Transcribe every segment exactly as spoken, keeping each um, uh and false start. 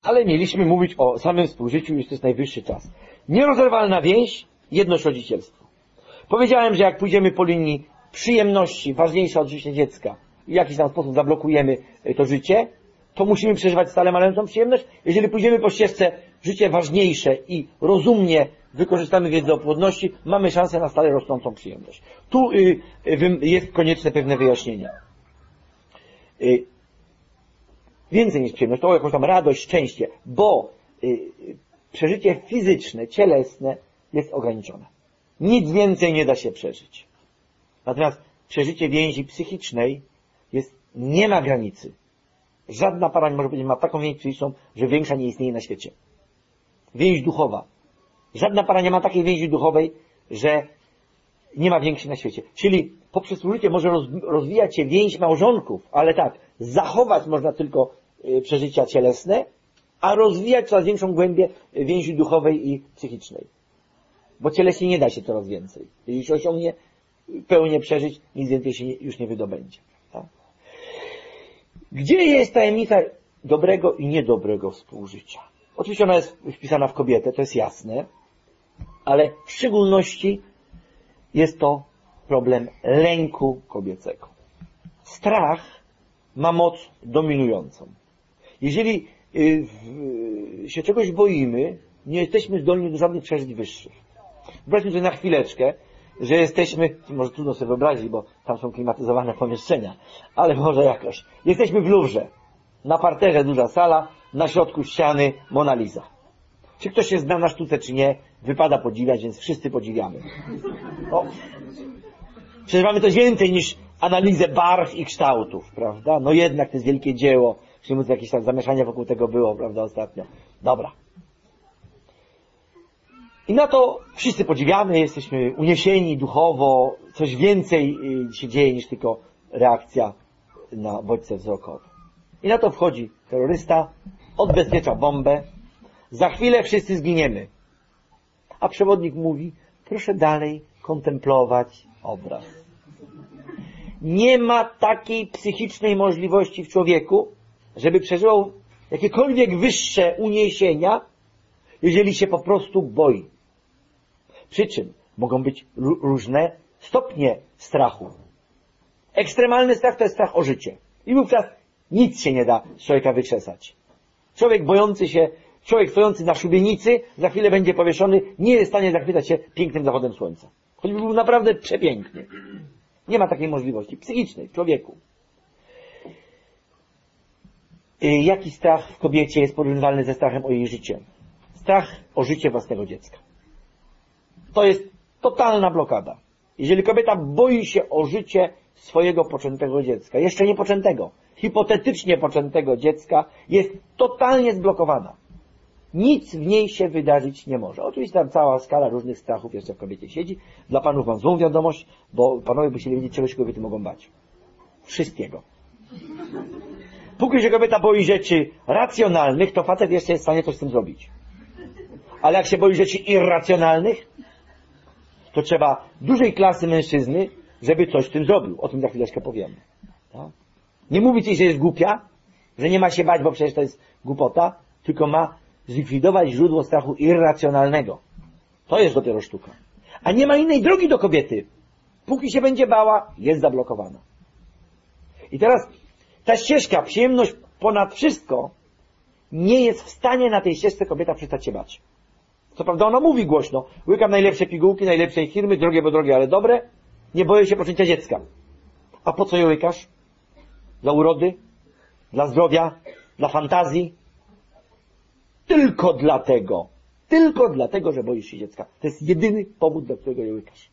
Ale mieliśmy mówić o samym współżyciu, już to jest najwyższy czas. Nierozerwalna więź, jedność rodzicielstwo. Powiedziałem, że jak pójdziemy po linii przyjemności, ważniejsza od życia dziecka, w jakiś tam sposób zablokujemy to życie, to musimy przeżywać stale maleńką przyjemność. Jeżeli pójdziemy po ścieżce życie ważniejsze i rozumnie wykorzystamy wiedzę o płodności, mamy szansę na stale rosnącą przyjemność. Tu y, y, jest konieczne pewne wyjaśnienie. Y, więcej niż przyjemność, to jakąś tam radość, szczęście, bo y, przeżycie fizyczne, cielesne jest ograniczone. Nic więcej nie da się przeżyć. Natomiast przeżycie więzi psychicznej jest, nie ma granicy. Żadna para, nie może powiedzieć, ma taką więź psychiczną, że większa nie istnieje na świecie. Więź duchowa. Żadna para nie ma takiej więzi duchowej, że nie ma większej na świecie. Czyli poprzez współżycie może rozwijać się więź małżonków, ale tak, zachować można tylko przeżycia cielesne, a rozwijać coraz większą głębię więzi duchowej i psychicznej. Bo cieleśnie nie da się coraz więcej. Jeśli się osiągnie pełnię przeżyć, nic więcej się nie, już nie wydobędzie. Tak? Gdzie jest tajemnica dobrego i niedobrego współżycia? Oczywiście ona jest wpisana w kobietę, to jest jasne, ale w szczególności jest to problem lęku kobiecego. Strach ma moc dominującą. Jeżeli się czegoś boimy, nie jesteśmy zdolni do żadnych przeżyć wyższych. Wyobraźmy sobie na chwileczkę, że jesteśmy, może trudno sobie wyobrazić, bo tam są klimatyzowane pomieszczenia, ale może jakoś. Jesteśmy w Luwrze. Na parterze duża sala, na środku ściany Mona Lisa. Czy ktoś się zna na sztuce, czy nie, wypada podziwiać, więc wszyscy podziwiamy. O. Przeżywamy coś więcej niż analizę barw i kształtów, prawda? No jednak to jest wielkie dzieło. Przyjmując jakieś tam zamieszanie wokół tego było, prawda, ostatnio. Dobra. I na to wszyscy podziwiamy, jesteśmy uniesieni duchowo, coś więcej się dzieje niż tylko reakcja na bodźce wzrokowe. I na to wchodzi terrorysta, odbezpiecza bombę, za chwilę wszyscy zginiemy. A przewodnik mówi, proszę dalej kontemplować obraz. Nie ma takiej psychicznej możliwości w człowieku, żeby przeżywał jakiekolwiek wyższe uniesienia, jeżeli się po prostu boi. Przy czym mogą być różne stopnie strachu. Ekstremalny strach to jest strach o życie. I wówczas nic się nie da z człowieka wykrzesać. Człowiek bojący się, człowiek stojący na szubienicy, za chwilę będzie powieszony, nie jest w stanie zachwycać się pięknym zachodem słońca. Choćby był naprawdę przepiękny. Nie ma takiej możliwości psychicznej w człowieku. Jaki strach w kobiecie jest porównywalny ze strachem o jej życie? Strach o życie własnego dziecka. To jest totalna blokada. Jeżeli kobieta boi się o życie swojego poczętego dziecka, jeszcze niepoczętego, hipotetycznie poczętego dziecka, jest totalnie zblokowana. Nic w niej się wydarzyć nie może. Oczywiście tam cała skala różnych strachów jeszcze w kobiecie siedzi. Dla panów mam złą wiadomość, bo panowie by chcieli wiedzieć, czego się kobiety mogą bać. Wszystkiego. Póki się kobieta boi rzeczy racjonalnych, to facet jeszcze jest w stanie coś z tym zrobić. Ale jak się boi rzeczy irracjonalnych, to trzeba dużej klasy mężczyzny, żeby coś z tym zrobił. O tym za chwileczkę powiemy. Tak? Nie mówić jej, że jest głupia, że nie ma się bać, bo przecież to jest głupota, tylko ma zlikwidować źródło strachu irracjonalnego. To jest dopiero sztuka. A nie ma innej drogi do kobiety. Póki się będzie bała, jest zablokowana. I teraz ta ścieżka, przyjemność ponad wszystko, nie jest w stanie na tej ścieżce kobieta przestać się bać. Co prawda ona mówi głośno, łykam najlepsze pigułki, najlepszej firmy, drogie bo drogie, ale dobre, nie boję się poczęcia dziecka. A po co je łykasz? Dla urody? Dla zdrowia? Dla fantazji? Tylko dlatego, tylko dlatego, że boisz się dziecka. To jest jedyny powód, dla którego je łykasz.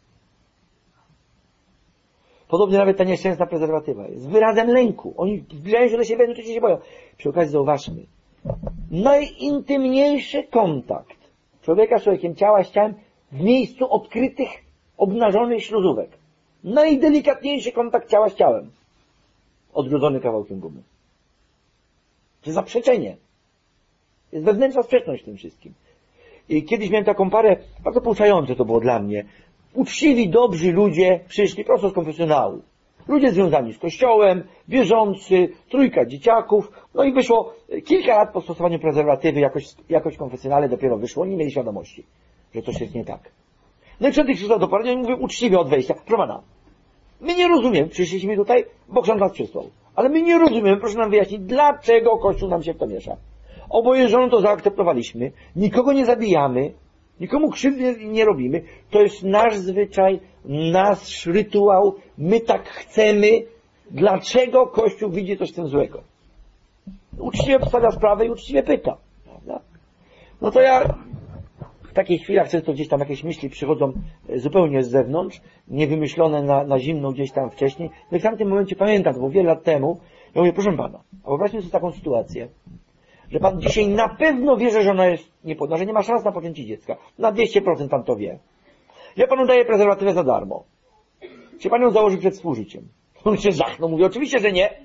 Podobnie nawet ta nieszczęsna prezerwatywa jest wyrazem lęku. Oni zbliżają się do siebie, no to się boją. Przy okazji zauważmy, najintymniejszy kontakt człowieka z człowiekiem, ciała z ciałem w miejscu odkrytych, obnażonych śluzówek. Najdelikatniejszy kontakt ciała z ciałem. Odgrodzony kawałkiem gumy. To jest zaprzeczenie. Jest wewnętrzna sprzeczność w tym wszystkim. I kiedyś miałem taką parę, bardzo pouczające to było dla mnie. Uczciwi, dobrzy ludzie przyszli prosto z konfesjonału. ludzie związani z Kościołem, wierzący, trójka dzieciaków, no i wyszło kilka lat po stosowaniu prezerwatywy, jakoś, jakoś konfesjonalnie dopiero wyszło, nie mieli świadomości, że coś jest nie tak. No i przed ich przyszła do porady, oni mówią uczciwie od wejścia, proszę pana, my nie rozumiemy, przyszliśmy tutaj, bo ksiądz nas przysłał, ale my nie rozumiemy, proszę nam wyjaśnić, dlaczego Kościół nam się w to miesza. Oboje żoną to zaakceptowaliśmy, nikogo nie zabijamy, nikomu krzywdy nie robimy, to jest nasz zwyczaj, nasz rytuał, my tak chcemy, dlaczego Kościół widzi coś w tym złego. Uczciwie postawia sprawę i uczciwie pyta. Prawda? No to ja w takich chwilach często gdzieś tam jakieś myśli przychodzą zupełnie z zewnątrz, niewymyślone na, na zimno gdzieś tam wcześniej. No i w tamtym momencie pamiętam, to było wiele lat temu, ja mówię, proszę pana, a wyobraźmy sobie taką sytuację, że pan dzisiaj na pewno wie, że żona jest niepłodna, że nie ma szans na poczęcie dziecka. Na dwieście procent pan to wie. Ja panu daję prezerwatywę za darmo. Czy pan ją założy przed współżyciem? On się zachnął, mówi, oczywiście, że nie.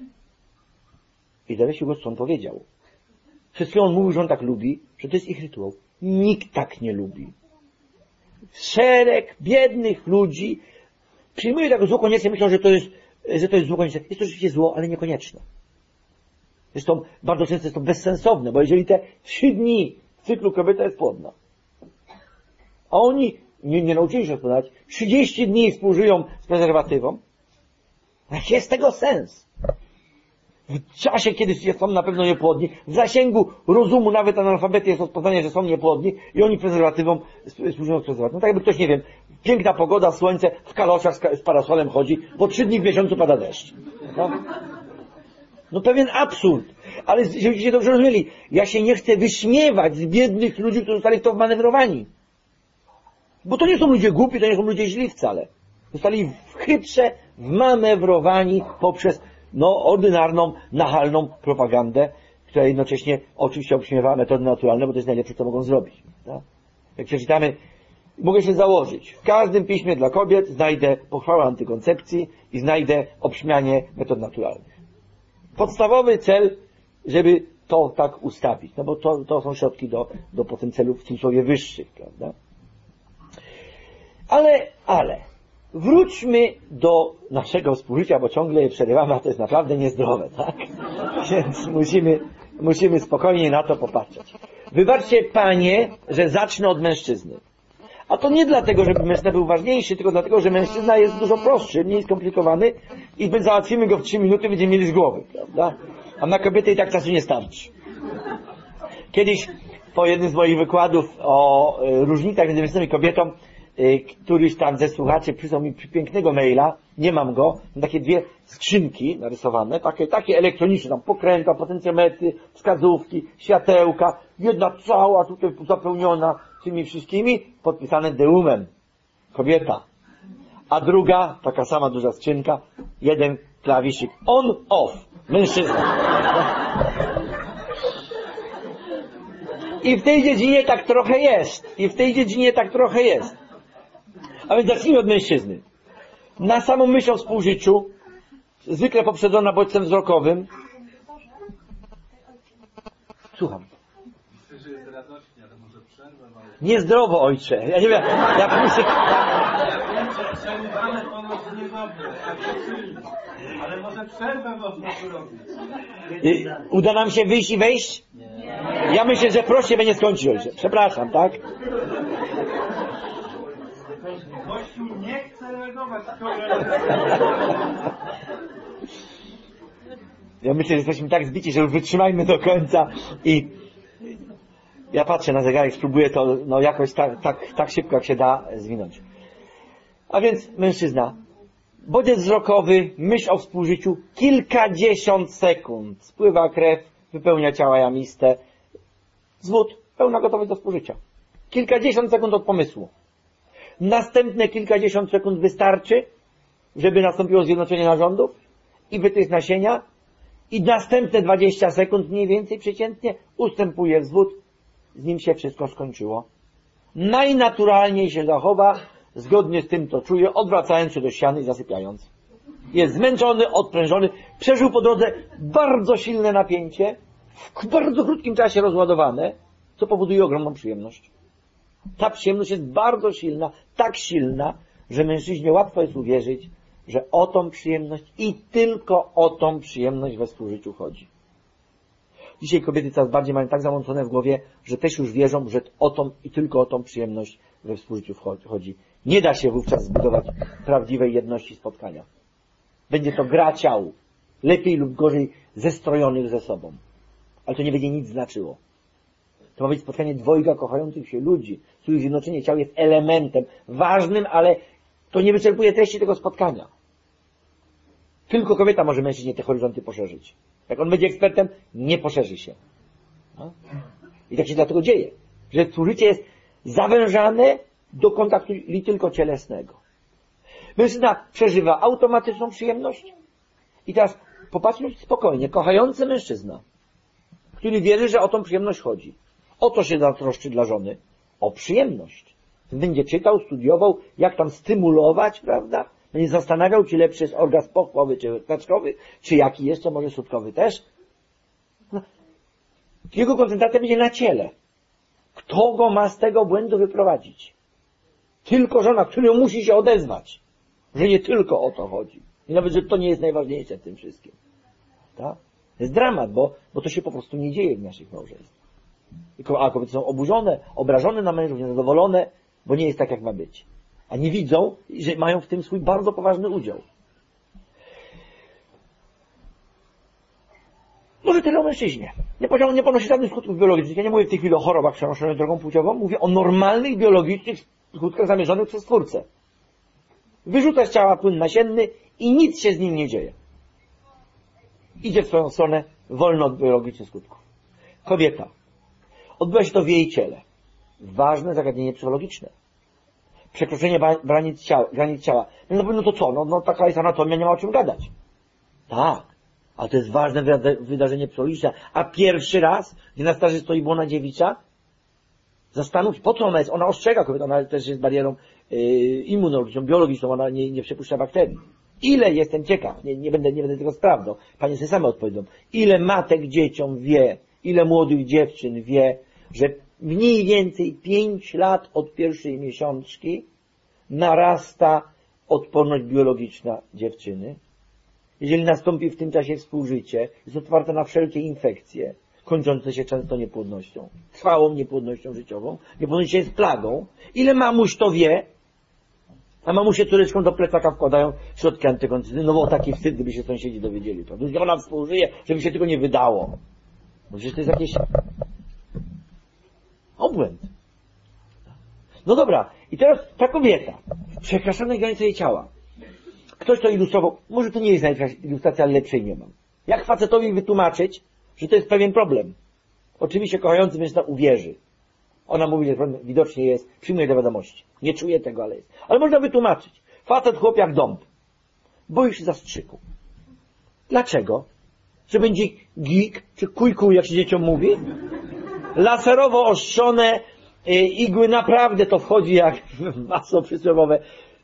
I zawiesił go, co on powiedział. Przez chwilę on mówił, że on tak lubi, że to jest ich rytuał. Nikt tak nie lubi. Szereg biednych ludzi przyjmuje tak zło koniecznie, myślą, że to jest, że to jest zło konieczne. Jest to rzeczywiście zło, ale niekonieczne. Zresztą bardzo często jest to bezsensowne, bo jeżeli te trzy dni w cyklu kobieta jest płodna, a oni nie, nie nauczyli się odpowiadać, trzydzieści dni współżyją z prezerwatywą, jaki jest tego sens? W czasie, kiedy są na pewno niepłodni, w zasięgu rozumu nawet analfabety jest rozpoznanie, że są niepłodni i oni prezerwatywą współżyją z prezerwatywą. No tak jakby ktoś, nie wiem, piękna pogoda, słońce, w kaloszach z parasolem chodzi, po trzy dni w miesiącu pada deszcz. No, no pewien absurd. Ale żebyście dobrze rozumieli, ja się nie chcę wyśmiewać z biednych ludzi, którzy zostali w to wmanewrowani. Bo to nie są ludzie głupi, to nie są ludzie źli wcale. Zostali w chytrze wmanewrowani poprzez no, ordynarną, nachalną propagandę, która jednocześnie oczywiście obśmiewa metody naturalne, bo to jest najlepsze, co mogą zrobić. Tak? Jak przeczytamy, mogę się założyć, w każdym piśmie dla kobiet znajdę pochwałę antykoncepcji i znajdę obśmianie metod naturalnych. Podstawowy cel, żeby to tak ustawić, no bo to, to są środki do, do potem celów w cudzysłowie wyższych, prawda? Ale, ale, wróćmy do naszego współżycia, bo ciągle je przerywamy, a to jest naprawdę niezdrowe, tak? Więc musimy, musimy spokojnie na to popatrzeć. Wybaczcie, panie, że zacznę od mężczyzny. A to nie dlatego, żeby mężczyzna był ważniejszy, tylko dlatego, że mężczyzna jest dużo prostszy, mniej skomplikowany i my załatwimy go w trzy minuty, będziemy mieli z głowy, prawda? A na kobietę i tak czasu nie starczy. Kiedyś po jednym z moich wykładów o y, różnicach między mężczyzną i kobietą, y, któryś tam ze słuchaczy przysłał mi pięknego maila, nie mam go, takie dwie skrzynki narysowane, takie, takie elektroniczne, tam pokrętła, potencjometry, wskazówki, światełka, jedna cała tutaj zapełniona tymi wszystkimi, podpisane deumem, kobieta. A druga, taka sama duża skrzynka, jeden klawiszyk on, off, mężczyzna. I w tej dziedzinie tak trochę jest. I w tej dziedzinie tak trochę jest. A więc zacznijmy od mężczyzny. Na samą myśl o współżyciu, zwykle poprzedzona bodźcem wzrokowym. Słucham. Myślę, że jest radośnie, ale może przerwę małą. Niezdrowo, ojcze. Ja nie wiem, jak myślę... Przerywane ponoć niedobre, ale może przerwę można zrobić. Uda nam się wyjść i wejść? Nie. Ja myślę, że prościej będzie skończyć, ojcze. Przepraszam, tak? Kościół nie chce reagować. Ja myślę, że jesteśmy tak zbici, że już wytrzymajmy do końca i ja patrzę na zegarek, spróbuję to no, jakoś tak, tak, tak szybko, jak się da, zwinąć. A więc mężczyzna, bodziec wzrokowy, myśl o współżyciu, kilkadziesiąt sekund. Spływa krew, wypełnia ciała jamiste. Zwód, pełna gotowość do współżycia. Kilkadziesiąt sekund od pomysłu. Następne kilkadziesiąt sekund wystarczy, żeby nastąpiło zjednoczenie narządów i wytrych nasienia. I następne dwadzieścia sekund mniej więcej przeciętnie ustępuje wzwód. Z nim się wszystko skończyło. Najnaturalniej się zachowa, zgodnie z tym, co czuje, odwracając się do ściany i zasypiając. Jest zmęczony, odprężony, przeżył po drodze bardzo silne napięcie, w bardzo krótkim czasie rozładowane, co powoduje ogromną przyjemność. Ta przyjemność jest bardzo silna, tak silna, że mężczyźnie łatwo jest uwierzyć, że o tą przyjemność i tylko o tą przyjemność we współżyciu chodzi. Dzisiaj kobiety coraz bardziej mają tak zamącone w głowie, że też już wierzą, że o tą i tylko o tą przyjemność we współżyciu chodzi. Nie da się wówczas zbudować prawdziwej jedności spotkania. Będzie to gra ciał, lepiej lub gorzej zestrojonych ze sobą. Ale to nie będzie nic znaczyło. To ma być spotkanie dwojga kochających się ludzi, których zjednoczenie ciał jest elementem ważnym, ale to nie wyczerpuje treści tego spotkania. Tylko kobieta może mężczyźnie te horyzonty poszerzyć. Jak on będzie ekspertem, nie poszerzy się. No? I tak się dlatego dzieje, że współżycie jest zawężane do kontaktu li tylko cielesnego. Mężczyzna przeżywa automatyczną przyjemność. I teraz popatrzmy spokojnie, kochający mężczyzna, który wierzy, że o tą przyjemność chodzi. O to się zatroszczy dla żony. O przyjemność. Będzie czytał, studiował, jak tam stymulować, prawda? Będzie zastanawiał, czy lepszy jest orgazm pochwowy, czy tkaczkowy, czy jaki jeszcze, może sutkowy też. No. Jego koncentracja będzie na ciele. Kto go ma z tego błędu wyprowadzić? Tylko żona, która musi się odezwać. Że nie tylko o to chodzi. I nawet, że to nie jest najważniejsze w tym wszystkim. Tak? To jest dramat, bo, bo to się po prostu nie dzieje w naszych małżeństwach. A kobiety są oburzone, obrażone na mężów, niezadowolone, bo nie jest tak, jak ma być. A nie widzą, że mają w tym swój bardzo poważny udział. Może tyle o mężczyźnie. Nie, ponosi, nie ponosi żadnych skutków biologicznych. Ja nie mówię w tej chwili o chorobach przenoszonych drogą płciową. Mówię o normalnych, biologicznych skutkach zamierzonych przez Twórcę. Wyrzuca z ciała płyn nasienny i nic się z nim nie dzieje. Idzie w swoją stronę wolno od biologicznych skutków. Kobieta. Odbywa się to w jej ciele. Ważne zagadnienie psychologiczne. Przekroczenie granic ciała. Granic ciała. No, no to co? No, no taka jest anatomia, nie ma o czym gadać. Tak. Ale to jest ważne wydarzenie psychologiczne. A pierwszy raz, gdy na starzy stoi błona dziewicza, zastanów, po co ona jest? Ona ostrzega kobietę, ona też jest barierą yy, immunologiczną, biologiczną, ona nie, nie przepuszcza bakterii. Ile jestem ciekaw, nie, nie, będę, nie będę tego sprawdzał, panie sobie same odpowiedzą, ile matek dzieciom wie, ile młodych dziewczyn wie, że mniej więcej pięć lat od pierwszej miesiączki narasta odporność biologiczna dziewczyny. Jeżeli nastąpi w tym czasie współżycie, jest otwarte na wszelkie infekcje, kończące się często niepłodnością, trwałą niepłodnością życiową. Niepłodność jest plagą. Ile mamuś to wie, a mamusie córeczką do plecaka wkładają środki antykoncepcyjne, no bo taki wstyd, gdyby się sąsiedzi dowiedzieli. To ona współżyje, żeby się tego nie wydało. Bo przecież to jest jakiś obłęd. No dobra, i teraz ta kobieta, w przekraczonej granicy jej ciała. Ktoś to ilustrował, może to nie jest najlepsza ilustracja, ale lepszej nie mam. Jak facetowi wytłumaczyć, że to jest pewien problem? Oczywiście kochający mężczyzna uwierzy. Ona mówi, że problem widocznie jest, przyjmuje do wiadomości. Nie czuje tego, ale jest. Ale można wytłumaczyć. Facet chłop jak dąb. Boi się zastrzyku. Dlaczego? Że będzie gig, czy kujku, jak się dzieciom mówi? Laserowo ostrzone yy, igły, naprawdę to wchodzi jak masło przysłowiowe.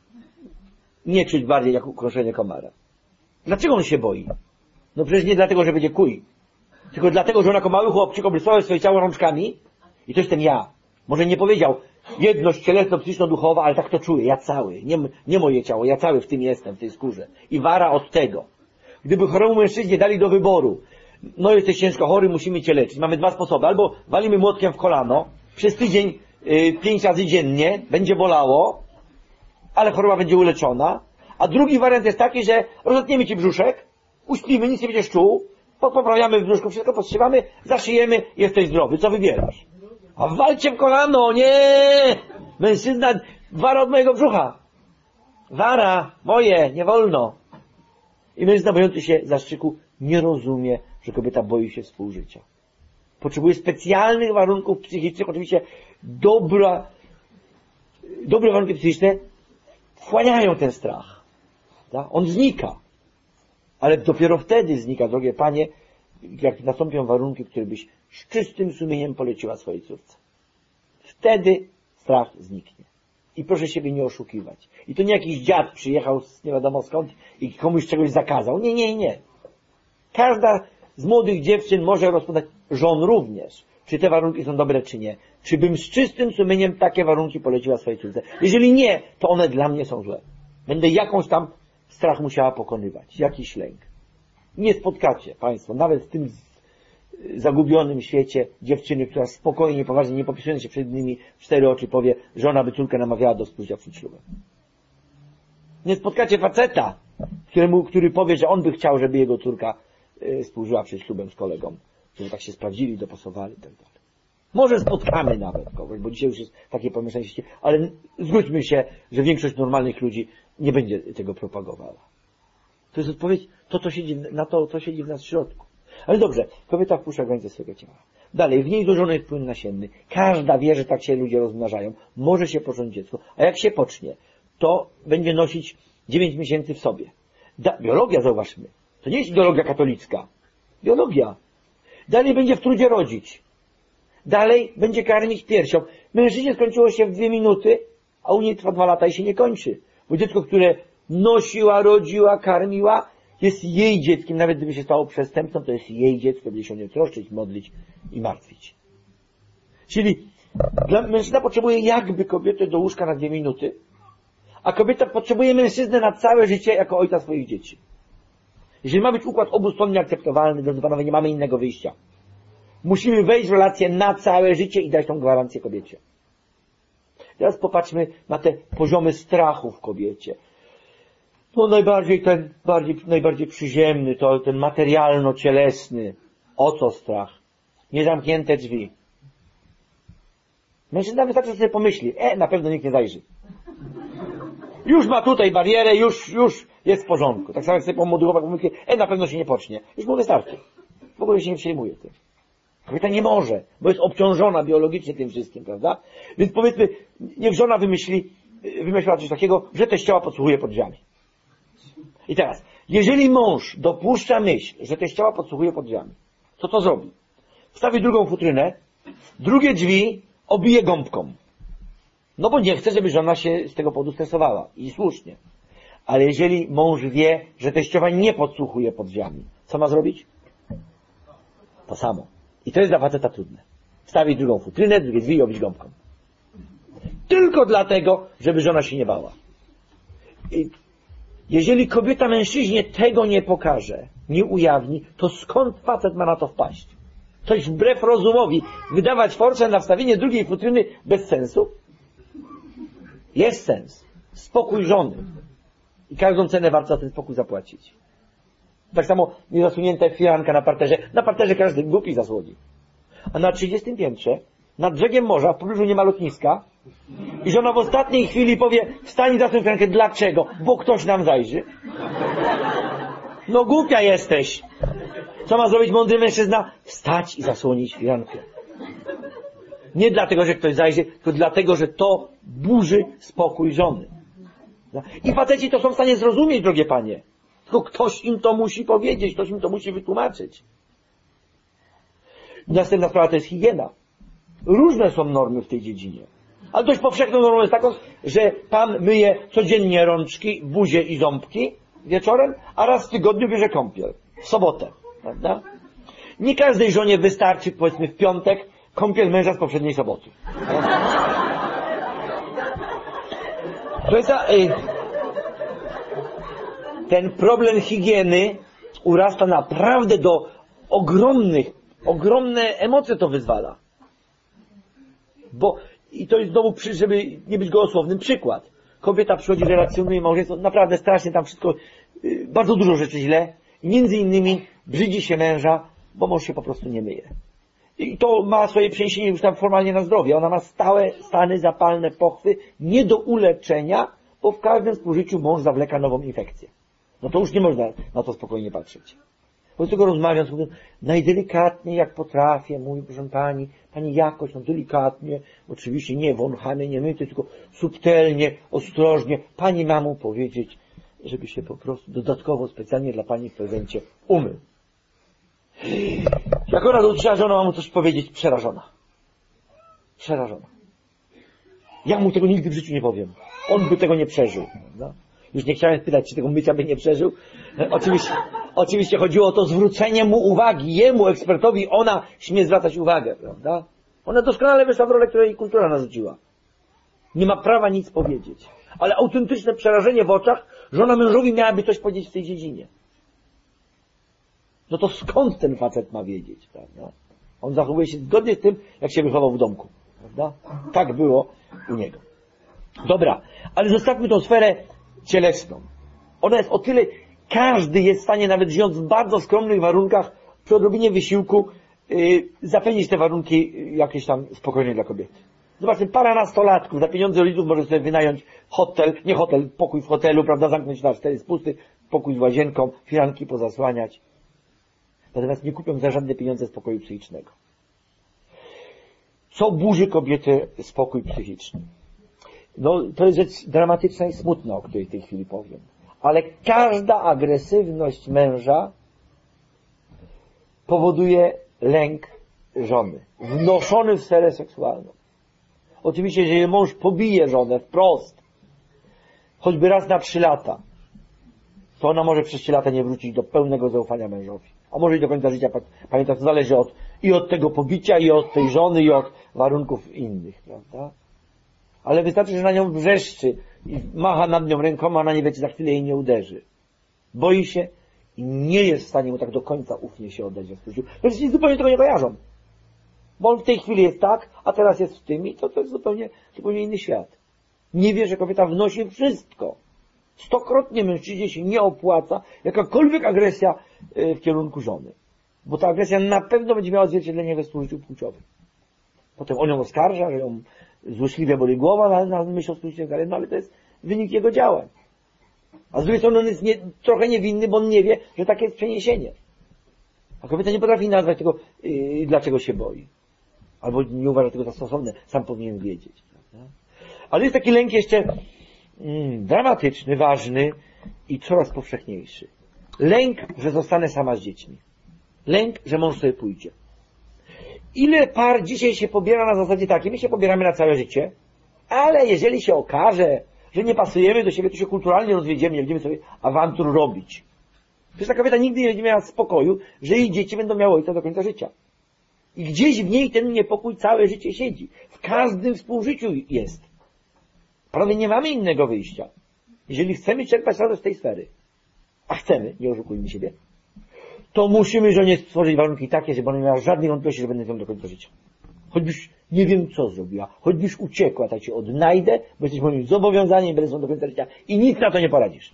Nie czuć bardziej jak ukroszenie komara. Dlaczego on się boi? No przecież nie dlatego, że będzie kuj. Tylko dlatego, że on jako mały chłopczyk obrysował swoje ciało rączkami i to jestem ja. Może nie powiedział jedność cielesno-psychiczno-duchowa, ale tak to czuję. Ja cały. Nie, nie moje ciało. Ja cały w tym jestem, w tej skórze. I wara od tego. Gdyby choremu mężczyźnie dali do wyboru, no jesteś ciężko chory, musimy cię leczyć. Mamy dwa sposoby. Albo walimy młotkiem w kolano, przez tydzień, yy, pięć razy dziennie, będzie bolało, ale choroba będzie uleczona. A drugi wariant jest taki, że rozetniemy ci brzuszek, uśpimy, nic nie będziesz czuł, poprawiamy w brzuszku, wszystko podtrzymamy, zaszyjemy, jesteś zdrowy. Co wybierasz? A walcie w kolano, nie! Mężczyzna, wara od mojego brzucha. Wara, moje, nie wolno. I mężczyzna bojący się zastrzyku nie rozumie, że kobieta boi się współżycia. Potrzebuje specjalnych warunków psychicznych, oczywiście dobra, dobre warunki psychiczne wchłaniają ten strach. Tak? On znika. Ale dopiero wtedy znika, drogie panie, jak nastąpią warunki, które byś z czystym sumieniem poleciła swojej córce. Wtedy strach zniknie. I proszę siebie nie oszukiwać. I to nie jakiś dziad przyjechał z nie wiadomo skąd i komuś czegoś zakazał. Nie, nie, nie. Każda z młodych dziewczyn może rozpoznać, żon również, czy te warunki są dobre, czy nie. Czy bym z czystym sumieniem takie warunki poleciła swojej córce. Jeżeli nie, to one dla mnie są złe. Będę jakąś tam strach musiała pokonywać, jakiś lęk. Nie spotkacie Państwo, nawet w tym zagubionym świecie, dziewczyny, która spokojnie, poważnie, nie popisując się przed innymi, w cztery oczy powie, że ona by córkę namawiała do współżycia przed ślubem. Nie spotkacie faceta, któremu, który powie, że on by chciał, żeby jego córka y, współżyła przed ślubem z kolegą, którzy tak się sprawdzili, dopasowali i tak dalej. Może spotkamy nawet kogoś, bo dzisiaj już jest takie pomyślenie, ale zgódźmy się, że większość normalnych ludzi nie będzie tego propagowała. To jest odpowiedź, to co siedzi, na to, co siedzi w nas w środku. Ale dobrze, kobieta wpuszcza granice swojego ciała. Dalej, w niej złożony jest płyn nasienny. Każda wie, że tak się ludzie rozmnażają. Może się począć dziecko. A jak się pocznie, to będzie nosić dziewięć miesięcy w sobie. Da, biologia, zauważmy. To nie jest ideologia katolicka. Biologia. Dalej będzie w trudzie rodzić. Dalej będzie karmić piersią. Mężczyźnie skończyło się w dwie minuty, a u niej trwa dwa lata i się nie kończy. Bo dziecko, które nosiła, rodziła, karmiła, jest jej dzieckiem. Nawet gdyby się stało przestępcą, to jest jej dziecko, będzie się o nie troszczyć, modlić i martwić. Czyli dla mężczyzna potrzebuje jakby kobietę do łóżka na dwie minuty, a kobieta potrzebuje mężczyznę na całe życie jako ojca swoich dzieci. Jeżeli ma być układ obustronnie akceptowalny, drodzy panowie, nie mamy innego wyjścia. Musimy wejść w relację na całe życie i dać tą gwarancję kobiecie. Teraz popatrzmy na te poziomy strachu w kobiecie. No najbardziej ten, bardziej, najbardziej przyziemny, to ten materialno-cielesny. O co strach? Niezamknięte drzwi. Mężczyzna wystarczy, że sobie pomyśli, e, na pewno nikt nie zajrzy. Już ma tutaj barierę, już, już jest w porządku. Tak samo jak sobie pomodłować, pomyśli, e, na pewno się nie pocznie. Już mu wystarczy. W ogóle się nie przejmuje tym. Kobieta nie może, bo jest obciążona biologicznie tym wszystkim, prawda? Więc powiedzmy, niech żona wymyśli, wymyśliła coś takiego, że teściowa podsłuchuje pod drzwiami. I teraz, jeżeli mąż dopuszcza myśl, że teściowa podsłuchuje pod drzwiami, to co zrobi? Wstawi drugą futrynę, drugie drzwi obije gąbką. No bo nie chce, żeby żona się z tego powodu stresowała. I słusznie. Ale jeżeli mąż wie, że teściowa nie podsłuchuje pod drzwiami, co ma zrobić? To samo. I to jest dla faceta trudne. Wstawić drugą futrynę, drugie drzwi i obić gąbką. Tylko dlatego, żeby żona się nie bała. I jeżeli kobieta mężczyźnie tego nie pokaże, nie ujawni, to skąd facet ma na to wpaść? To jest wbrew rozumowi. Wydawać forsę na wstawienie drugiej futryny bez sensu? Jest sens. Spokój żony. I każdą cenę warto za ten spokój zapłacić. Tak samo niezasunięta firanka na parterze. Na parterze każdy głupi zasłoni. A na trzydziestym piętrze, nad brzegiem morza, w pobliżu nie ma lotniska, i żona w ostatniej chwili powie, wstań i zasuń firankę. Dlaczego? Bo ktoś nam zajrzy. No głupia jesteś. Co ma zrobić mądry mężczyzna? Wstać i zasłonić firankę. Nie dlatego, że ktoś zajrzy, tylko dlatego, że to burzy spokój żony. I faceci to są w stanie zrozumieć, drogie panie. Tylko ktoś im to musi powiedzieć, ktoś im to musi wytłumaczyć. Następna sprawa to jest higiena. Różne są normy w tej dziedzinie. Ale dość powszechną normą jest taką, że pan myje codziennie rączki, buzię i ząbki wieczorem, a raz w tygodniu bierze kąpiel. W sobotę. Prawda? Nie każdej żonie wystarczy, powiedzmy w piątek, kąpiel męża z poprzedniej soboty. To jest ta, y, ten problem higieny urasta naprawdę do ogromnych, ogromne emocje to wyzwala. Bo, i to jest znowu, przy, żeby nie być gołosłownym, przykład. Kobieta przychodzi, relacjonuje małżeństwo, naprawdę strasznie tam wszystko, y, bardzo dużo rzeczy źle. Między innymi brzydzi się męża, bo mąż się po prostu nie myje. I to ma swoje przeniesienie już tam formalnie na zdrowie. Ona ma stałe stany zapalne pochwy, nie do uleczenia, bo w każdym współżyciu mąż zawleka nową infekcję. No to już nie można na to spokojnie patrzeć. Wobec tego rozmawiając, mówię, najdelikatniej jak potrafię, mówi, proszę pani, pani jakoś, no delikatnie, oczywiście nie wąchany, nie myty, tylko subtelnie, ostrożnie, pani ma mu powiedzieć, żeby się po prostu dodatkowo, specjalnie dla pani w prezencie umył. Jak ona dotyczyła, że ona ma mu coś powiedzieć, przerażona. Przerażona. Ja mu tego nigdy w życiu nie powiem. On by tego nie przeżył. No. Już nie chciałem spytać, czy tego mycia by nie przeżył. Oczywiście, oczywiście chodziło o to zwrócenie mu uwagi, jemu, ekspertowi, ona śmie zwracać uwagę, prawda? Ona doskonale wyszła w rolę, której kultura narzuciła. Nie ma prawa nic powiedzieć. ale autentyczne przerażenie w oczach, że ona mężowi miałaby coś powiedzieć w tej dziedzinie. No to skąd ten facet ma wiedzieć, prawda? On zachowuje się zgodnie z tym, jak się wychował w domku, prawda? Tak było u niego. Dobra, ale zostawmy tą sferę cielesną. Ona jest o tyle, każdy jest w stanie, nawet żyjąc w bardzo skromnych warunkach, przy odrobinie wysiłku, yy, zapewnić te warunki yy, jakieś tam spokojnie dla kobiety. Zobaczmy, para nastolatków za pieniądze rodziców może sobie wynająć hotel, nie hotel, pokój w hotelu, prawda, zamknąć na cztery spusty, pokój z łazienką, firanki pozasłaniać. Natomiast nie kupią za żadne pieniądze spokoju psychicznego. Co burzy kobietę spokój psychiczny? No, to jest rzecz dramatyczna i smutna, o której w tej chwili powiem. Ale każda agresywność męża powoduje lęk żony, wnoszony w sferę seksualną. Oczywiście, jeżeli mąż pobije żonę wprost, choćby raz na trzy lata, to ona może przez trzy lata nie wrócić do pełnego zaufania mężowi. A może i do końca życia. Pamiętaj, to zależy od, i od tego pobicia, i od tej żony, i od warunków innych, prawda? Ale wystarczy, że na nią wrzeszczy i macha nad nią rękoma, ona nie wie, czy za chwilę jej nie uderzy. Boi się i nie jest w stanie mu tak do końca ufnie się oddać we współżyciu. Przecież zupełnie tego nie kojarzą. Bo on w tej chwili jest tak, a teraz jest w tym i to, to jest zupełnie, zupełnie inny świat. Nie wie, że kobieta wnosi wszystko. Stokrotnie mężczyźnie się nie opłaca jakakolwiek agresja w kierunku żony. Bo ta agresja na pewno będzie miała odzwierciedlenie we współżyciu płciowym. Potem on ją oskarża, że ją złośliwie boli głowa na, na myśl o współżyciu, no ale to jest wynik jego działań. A z drugiej strony on jest nie, trochę niewinny, bo on nie wie, że takie jest przeniesienie. A kobieta nie potrafi nazwać tego, yy, dlaczego się boi. Albo nie uważa tego za stosowne. Sam powinien wiedzieć. Prawda? Ale jest taki lęk jeszcze mm, dramatyczny, ważny i coraz powszechniejszy. Lęk, że zostanę sama z dziećmi. Lęk, że mąż sobie pójdzie. Ile par dzisiaj się pobiera na zasadzie takiej, my się pobieramy na całe życie, ale jeżeli się okaże, że nie pasujemy do siebie, to się kulturalnie rozwiedziemy, nie będziemy sobie awantur robić. Przecież ta kobieta nigdy nie będzie miała spokoju, że jej dzieci będą miały ojca do końca życia. I gdzieś w niej ten niepokój całe życie siedzi. W każdym współżyciu jest. Prawie nie mamy innego wyjścia. Jeżeli chcemy czerpać radość z tej sfery, a chcemy, nie oszukujmy siebie, to musimy żonie stworzyć warunki takie, żeby ona nie miała żadnej wątpliwości, że będę z nią do końca życia. Choćbyś nie wiem co zrobiła, choćbyś uciekła, tak cię odnajdę, bo jesteś moim zobowiązaniem i będę z nią do końca życia i nic na to nie poradzisz.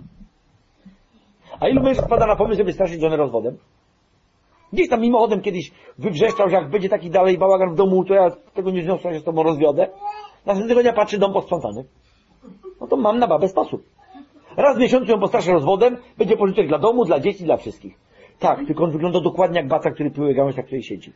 A ilu mężczyzn wpada na pomysł, żeby straszyć żonę rozwodem? Gdzieś tam mimochodem kiedyś wywrzeszczał, że jak będzie taki dalej bałagan w domu, to ja tego nie zniosę, się z tobą rozwiodę. Następnego dnia patrzy, dom posprzątany. No to mam na babę sposób. Raz w miesiącu ją postraszę rozwodem, będzie pożytek dla domu, dla dzieci, dla wszystkich. Tak, tylko on wygląda dokładnie jak baca, który pyłuje gałąź, na której siedzi.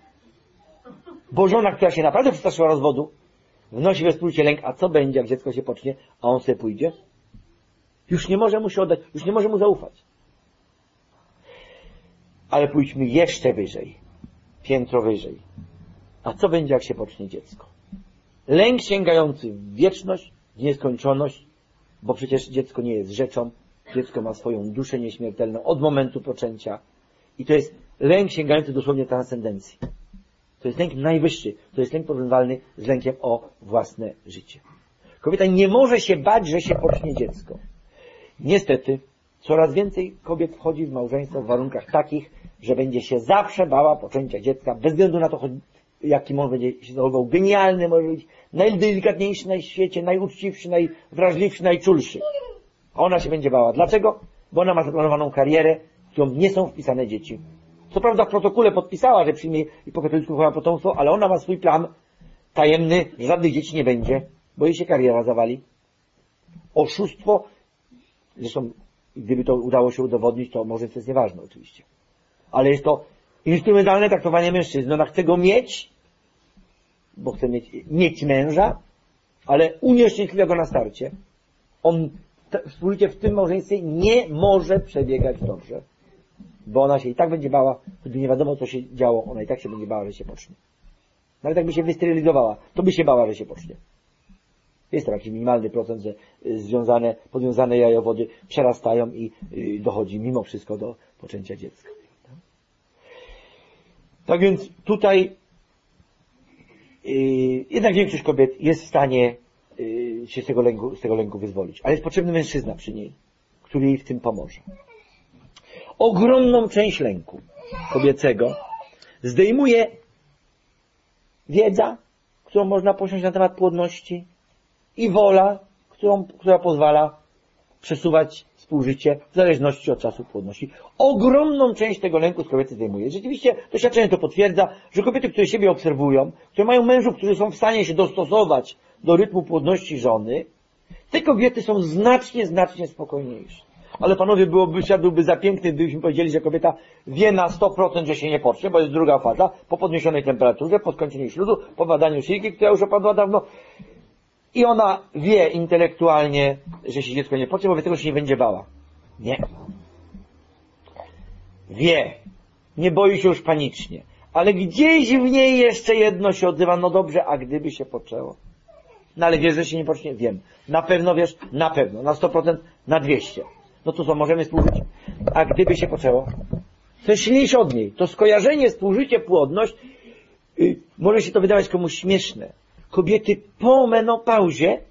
Bo żona, która się naprawdę przestraszyła rozwodu, wnosi we wspólcie lęk, a co będzie, jak dziecko się pocznie, a on sobie pójdzie? Już nie może mu się oddać, już nie może mu zaufać. Ale pójdźmy jeszcze wyżej, piętro wyżej. A co będzie, jak się pocznie dziecko? Lęk sięgający w wieczność, w nieskończoność, bo przecież dziecko nie jest rzeczą, dziecko ma swoją duszę nieśmiertelną od momentu poczęcia. I to jest lęk sięgający dosłownie transcendencji. To jest lęk najwyższy, to jest lęk porównywalny z lękiem o własne życie. Kobieta nie może się bać, że się pocznie dziecko. Niestety, coraz więcej kobiet wchodzi w małżeństwo w warunkach takich, że będzie się zawsze bała poczęcia dziecka, bez względu na to, jaki mąż będzie się zachowywał. Genialny, może być najdelikatniejszy na świecie, najuczciwszy, najwrażliwszy, najczulszy. A ona się będzie bała. Dlaczego? Bo ona ma zaplanowaną karierę, w którą nie są wpisane dzieci. Co prawda w protokole podpisała, że przyjmie i po katolicku chowa potomstwo, ale ona ma swój plan tajemny, że żadnych dzieci nie będzie, bo jej się kariera zawali. Oszustwo, zresztą gdyby to udało się udowodnić, to może to jest nieważne oczywiście. Ale jest to instrumentalne traktowanie mężczyzny. Ona chce go mieć, bo chce mieć, mieć męża, ale unieszczęśliwia go na starcie. On, wspólnie w tym małżeństwie nie może przebiegać dobrze. Bo ona się i tak będzie bała, choćby nie wiadomo co się działo, ona i tak się będzie bała, że się pocznie. Nawet jakby się wysterylizowała, to by się bała, że się pocznie. Jest to jakiś minimalny procent, że związane, podwiązane jajowody przerastają i dochodzi mimo wszystko do poczęcia dziecka. Tak więc tutaj yy, jednak większość kobiet jest w stanie yy, się z tego lęku, z tego lęku wyzwolić. Ale jest potrzebny mężczyzna przy niej, który jej w tym pomoże. Ogromną część lęku kobiecego zdejmuje wiedza, którą można posiąść na temat płodności i wola, którą, która pozwala przesuwać współżycie w zależności od czasu płodności. Ogromną część tego lęku z kobiety zdejmuje. Rzeczywiście doświadczenie to potwierdza, że kobiety, które siebie obserwują, które mają mężów, którzy są w stanie się dostosować do rytmu płodności żony, te kobiety są znacznie, znacznie spokojniejsze. Ale panowie, byłoby, byłby za piękny, gdybyśmy powiedzieli, że kobieta wie na sto procent, że się nie pocznie, bo jest druga faza, po podniesionej temperaturze, po skończeniu śluzu, po badaniu silki, która już opadła dawno. I ona wie intelektualnie, że się dziecko nie pocznie, wobec tego się nie będzie bała. Nie. Wie. Nie boi się już panicznie. Ale gdzieś w niej jeszcze jedno się odzywa. No dobrze, a gdyby się poczęło? No ale wiesz, że się nie pocznie? Wiem. Na pewno wiesz? Na pewno. Na sto procent? Na dwieście. No to co, możemy współżyć? A gdyby się poczęło? To jest silniejsze od niej. To skojarzenie, współżycie, płodność, yy, może się to wydawać komuś śmieszne. Kobiety po menopauzie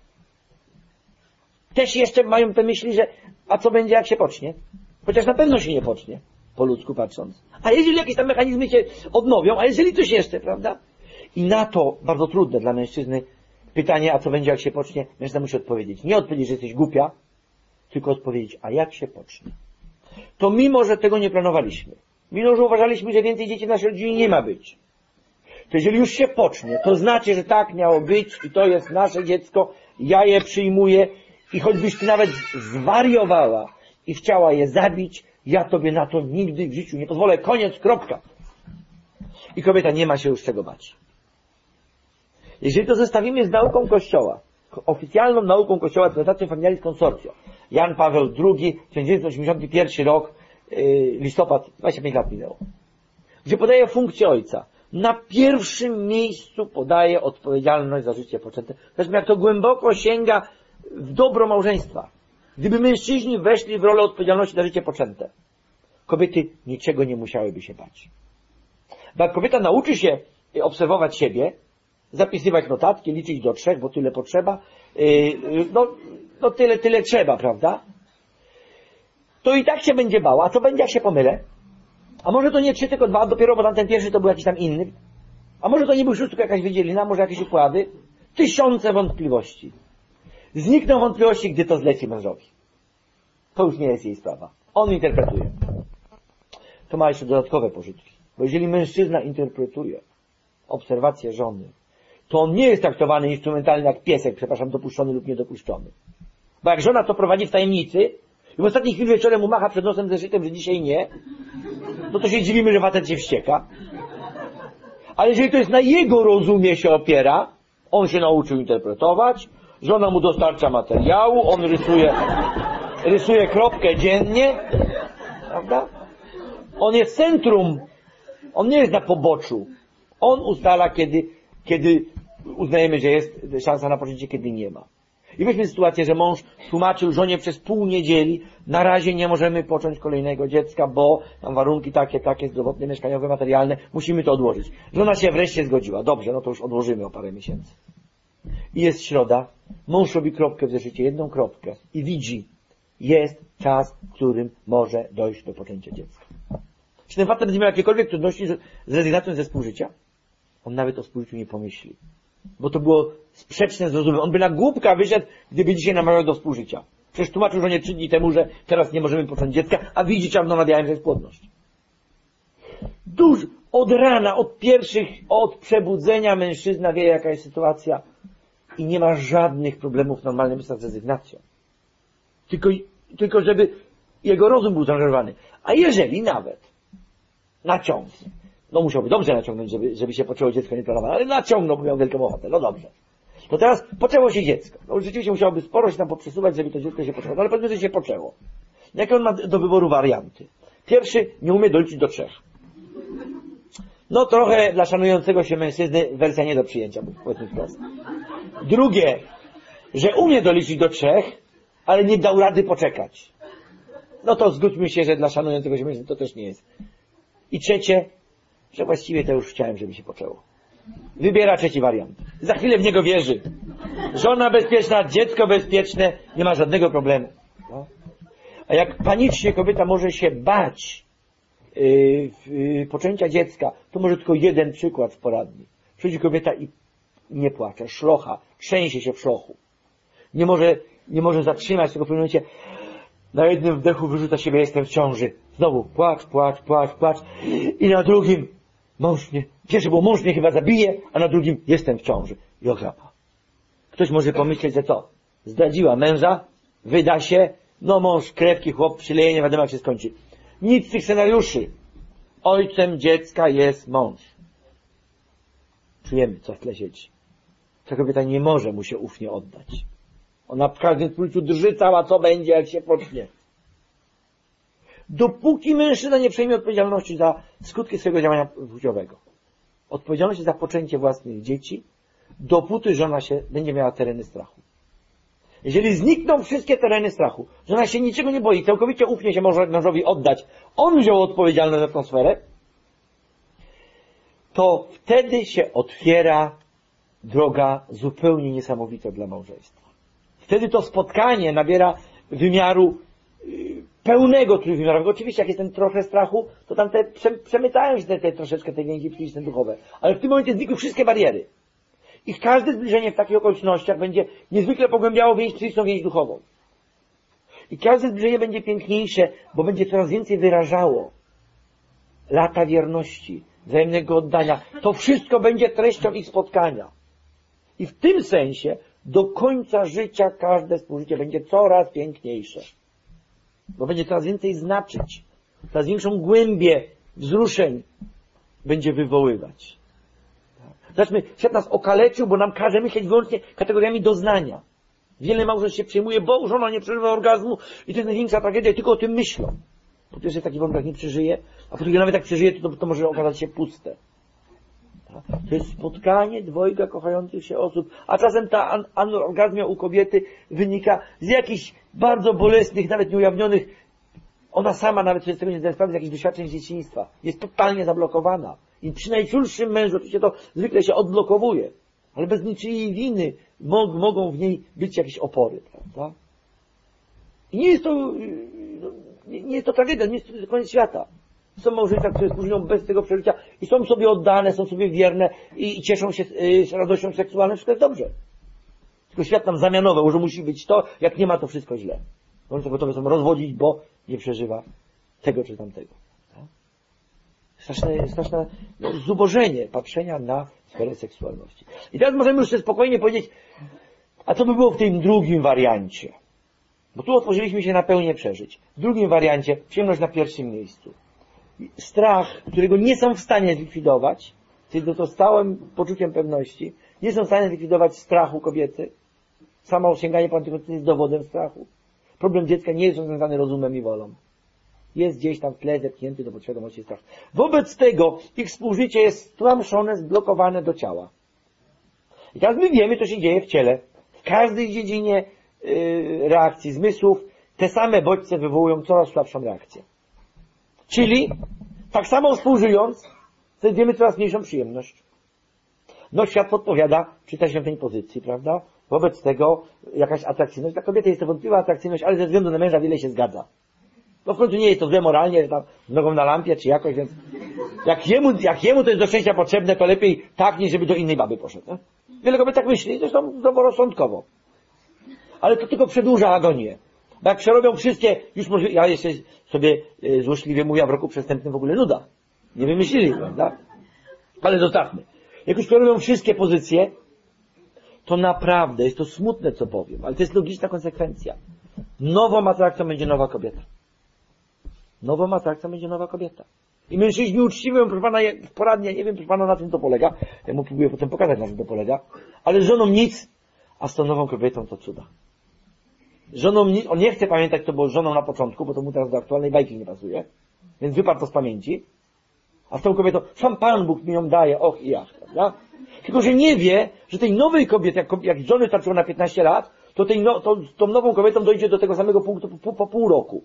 też jeszcze mają te myśli, że a co będzie, jak się pocznie? Chociaż na pewno się nie pocznie, po ludzku patrząc. A jeżeli jakieś tam mechanizmy się odnowią, a jeżeli coś jeszcze, prawda? I na to bardzo trudne dla mężczyzny pytanie, a co będzie, jak się pocznie? Mężczyzna musi odpowiedzieć. Nie odpowiedzieć, że jesteś głupia, tylko odpowiedzieć, a jak się pocznie? To mimo, że tego nie planowaliśmy, mimo, że uważaliśmy, że więcej dzieci w naszej rodzinie nie ma być, to jeżeli już się pocznie, to znaczy, że tak miało być i to jest nasze dziecko, ja je przyjmuję i choćbyś ty nawet zwariowała i chciała je zabić, ja tobie na to nigdy w życiu nie pozwolę. Koniec, kropka. I kobieta nie ma się już czego bać. Jeżeli to zestawimy z nauką Kościoła, oficjalną nauką Kościoła, Traktacją Familiaris Consortio, Jan Paweł drugi, tysiąc dziewięćset osiemdziesiąty pierwszy rok, yy, listopad, dwadzieścia pięć lat minęło, gdzie podaje funkcję ojca. Na pierwszym miejscu podaje odpowiedzialność za życie poczęte. Zresztą jak to głęboko sięga w dobro małżeństwa. Gdyby mężczyźni weszli w rolę odpowiedzialności za życie poczęte, kobiety niczego nie musiałyby się bać. Bo jak kobieta nauczy się obserwować siebie, zapisywać notatki, liczyć do trzech, bo tyle potrzeba, yy, no, no tyle, tyle trzeba, prawda? To i tak się będzie bała. A co będzie, jak się pomylę? A może to nie trzy, tylko dwa, dopiero, bo tam ten pierwszy to był jakiś tam inny. A może to nie był szósty, tylko jakaś wydzielina, może jakieś układy. Tysiące wątpliwości. Znikną wątpliwości, gdy to zleci mężowi. To już nie jest jej sprawa. On interpretuje. To ma jeszcze dodatkowe pożytki. Bo jeżeli mężczyzna interpretuje obserwację żony, to on nie jest traktowany instrumentalnie jak piesek, przepraszam, dopuszczony lub niedopuszczony. Bo jak żona to prowadzi w tajemnicy i w ostatniej chwili wieczorem mu macha przed nosem zeszytem, że dzisiaj nie, no to się dziwimy, że facet się wścieka. Ale jeżeli to jest na jego rozumie się opiera, on się nauczył interpretować, żona mu dostarcza materiału, on rysuje, rysuje kropkę dziennie, prawda? On jest centrum, on nie jest na poboczu. On ustala, kiedy, kiedy uznajemy, że jest szansa na pożycie, kiedy nie ma. I weźmy sytuację, że mąż tłumaczył żonie przez pół niedzieli, na razie nie możemy począć kolejnego dziecka, bo tam warunki takie, takie, zdrowotne, mieszkaniowe, materialne, musimy to odłożyć. Żona się wreszcie zgodziła. Dobrze, no to już odłożymy o parę miesięcy. I jest środa, mąż robi kropkę w zeszycie, jedną kropkę i widzi, jest czas, w którym może dojść do poczęcia dziecka. Czy ten facet będzie miał jakiekolwiek trudności z rezygnacją ze współżycia? On nawet o współżyciu nie pomyśli. Bo to było sprzeczne z rozumem. On by na głupka wyszedł, gdyby dzisiaj namawiał do współżycia. Przecież tłumaczył żonie trzy dni temu, że teraz nie możemy począć dziecka, a widzi czarno na białym, że jest płodność. Duż, od rana, od pierwszych, od przebudzenia mężczyzna wie, jaka jest sytuacja i nie ma żadnych problemów w normalnym z rezygnacją. Tylko, tylko żeby jego rozum był zaangażowany. A jeżeli nawet naciągnie, no musiałby dobrze naciągnąć, żeby, żeby się poczęło dziecko nieplanowane, ale naciągnął, bo miał wielką ochotę, no dobrze. To teraz poczęło się dziecko. No rzeczywiście musiałoby sporo się tam poprzesuwać, żeby to dziecko się poczęło. No ale powiedzmy, że się poczęło. Jakie on ma do wyboru warianty? Pierwszy, nie umie doliczyć do trzech. No trochę dla szanującego się mężczyzny wersja nie do przyjęcia, powiedzmy wprost. Drugie, że umie doliczyć do trzech, ale nie dał rady poczekać. No to zgódźmy się, że dla szanującego się mężczyzny to też nie jest. I trzecie, że właściwie to już chciałem, żeby się poczęło. Wybiera trzeci wariant. Za chwilę w niego wierzy. Żona bezpieczna, dziecko bezpieczne, nie ma żadnego problemu. No. A jak panicznie kobieta może się bać yy, yy, poczęcia dziecka, to może tylko jeden przykład w poradni. Przychodzi kobieta i nie płacze, szlocha, trzęsie się w szlochu. Nie może, nie może zatrzymać tego w pewnym momencie. Na jednym wdechu wyrzuca siebie, jestem w ciąży. Znowu płacz, płacz, płacz, płacz. I na drugim mąż mnie, pierwszy było mąż mnie chyba zabije, a na drugim jestem w ciąży. I ochrapa. Ktoś może pomyśleć, że co? Zdradziła męża, wyda się, no mąż krewki, chłop przyleje, nie wiadomo jak się skończy. Nic z tych scenariuszy. Ojcem dziecka jest mąż. Czujemy, co w tle siedzi. Ta kobieta nie może mu się ufnie oddać. Ona w każdym pulsu drży cała, co będzie, jak się pocznie. Dopóki mężczyzna nie przejmie odpowiedzialności za skutki swojego działania płciowego, odpowiedzialności za poczęcie własnych dzieci, dopóty żona się będzie miała tereny strachu. Jeżeli znikną wszystkie tereny strachu, żona się niczego nie boi, całkowicie ufnie się może mężowi oddać, on wziął odpowiedzialność za tą sferę, to wtedy się otwiera droga zupełnie niesamowita dla małżeństwa. Wtedy to spotkanie nabiera wymiaru yy, pełnego trójwymiarowego. Oczywiście jak jest ten trochę strachu, to tam te przemytają się te, te troszeczkę te więzi psychiczne, duchowe. Ale w tym momencie znikły wszystkie bariery. I każde zbliżenie w takich okolicznościach będzie niezwykle pogłębiało więź psychiczną, więź duchową. I każde zbliżenie będzie piękniejsze, bo będzie coraz więcej wyrażało lata wierności, wzajemnego oddania. To wszystko będzie treścią ich spotkania. I w tym sensie do końca życia każde współżycie będzie coraz piękniejsze. Bo będzie coraz więcej znaczyć. Coraz większą głębię wzruszeń będzie wywoływać. Zobaczmy, świat nas okaleczył, bo nam każe myśleć wyłącznie kategoriami doznania. Wiele małżeństw się przejmuje, bo żona nie przeżywa orgazmu i to jest największa tragedia, tylko o tym myślą. Po pierwsze taki warunek nie przeżyje, a po drugie nawet jak przeżyje, to, to może okazać się puste. To jest spotkanie dwojga kochających się osób, a czasem ta an- anorgazmia u kobiety wynika z jakichś bardzo bolesnych, nawet nieujawnionych, ona sama nawet sobie z tego nie zdaje sprawy, z jakichś doświadczeń z dzieciństwa. Jest totalnie zablokowana. I przy najczulszym mężu oczywiście to zwykle się odblokowuje. Ale bez niczyjej winy mog- mogą w niej być jakieś opory, prawda? I nie jest to, nie, nie jest to tragedia, nie jest to koniec świata. Są małżeństwa, które współżyją bez tego przeżycia i są sobie oddane, są sobie wierne i, i cieszą się y, radością seksualną, wszystko jest dobrze. Tylko świat nam zamianował, że musi być to, jak nie ma, to wszystko źle. Oni to gotowe są rozwodzić, bo nie przeżywa tego czy tamtego. Tak? Straszne, straszne no, zubożenie patrzenia na sferę seksualności. I teraz możemy już sobie spokojnie powiedzieć, a co by było w tym drugim wariancie? Bo tu otworzyliśmy się na pełnię przeżyć. W drugim wariancie przyjemność na pierwszym miejscu. Strach, którego nie są w stanie zlikwidować, czyli to stałym poczuciem pewności, nie są w stanie zlikwidować strachu kobiety. Samo sięganie po antykoncepcję jest dowodem strachu. Problem dziecka nie jest rozwiązany rozumem i wolą. Jest gdzieś tam w tle zepchnięty do podświadomości strach. Wobec tego ich współżycie jest stłamszone, zblokowane do ciała. I teraz my wiemy, co się dzieje w ciele. W każdej dziedzinie yy, reakcji zmysłów te same bodźce wywołują coraz słabszą reakcję. Czyli tak samo współżyjąc, znajdziemy coraz mniejszą przyjemność. No świat podpowiada, czyta się w tej pozycji, prawda? Wobec tego jakaś atrakcyjność. Dla kobiety jest to wątpliwa atrakcyjność, ale ze względu na męża wiele się zgadza. No w końcu nie jest to złe moralnie, że tam nogą na lampie czy jakoś, więc jak jemu, jak jemu to jest do szczęścia potrzebne, to lepiej tak, niż żeby do innej baby poszedł. Nie? Wiele kobiet tak myśli, zresztą zdroworozsądkowo. Ale to tylko przedłuża agonię. Bo jak przerobią wszystkie, już może, ja jeszcze sobie e, złośliwie mówię, w roku przestępnym w ogóle nuda. Nie wymyślili, prawda? Ale zostawmy. Jak już przerobią wszystkie pozycje, to naprawdę, jest to smutne, co powiem, ale to jest logiczna konsekwencja. Nową atrakcją będzie nowa kobieta. Nową atrakcją będzie nowa kobieta. I mężczyźni uczciwi, proszę pana, poradnie, nie wiem, proszę pana, na czym to polega. Ja mu próbuję potem pokazać, na czym to polega. Ale z żoną nic, a z tą nową kobietą to cuda. Żoną nic, on nie chce pamiętać, to było żoną na początku, bo to mu teraz do aktualnej bajki nie pasuje. Więc wyparł to z pamięci. A z tą kobietą, sam Pan Bóg mi ją daje, och i ach, prawda? Tylko, że nie wie, że tej nowej kobiety, jak, jak żony starczyło na piętnaście lat, to, tej no, to tą nową kobietą dojdzie do tego samego punktu po, po pół roku.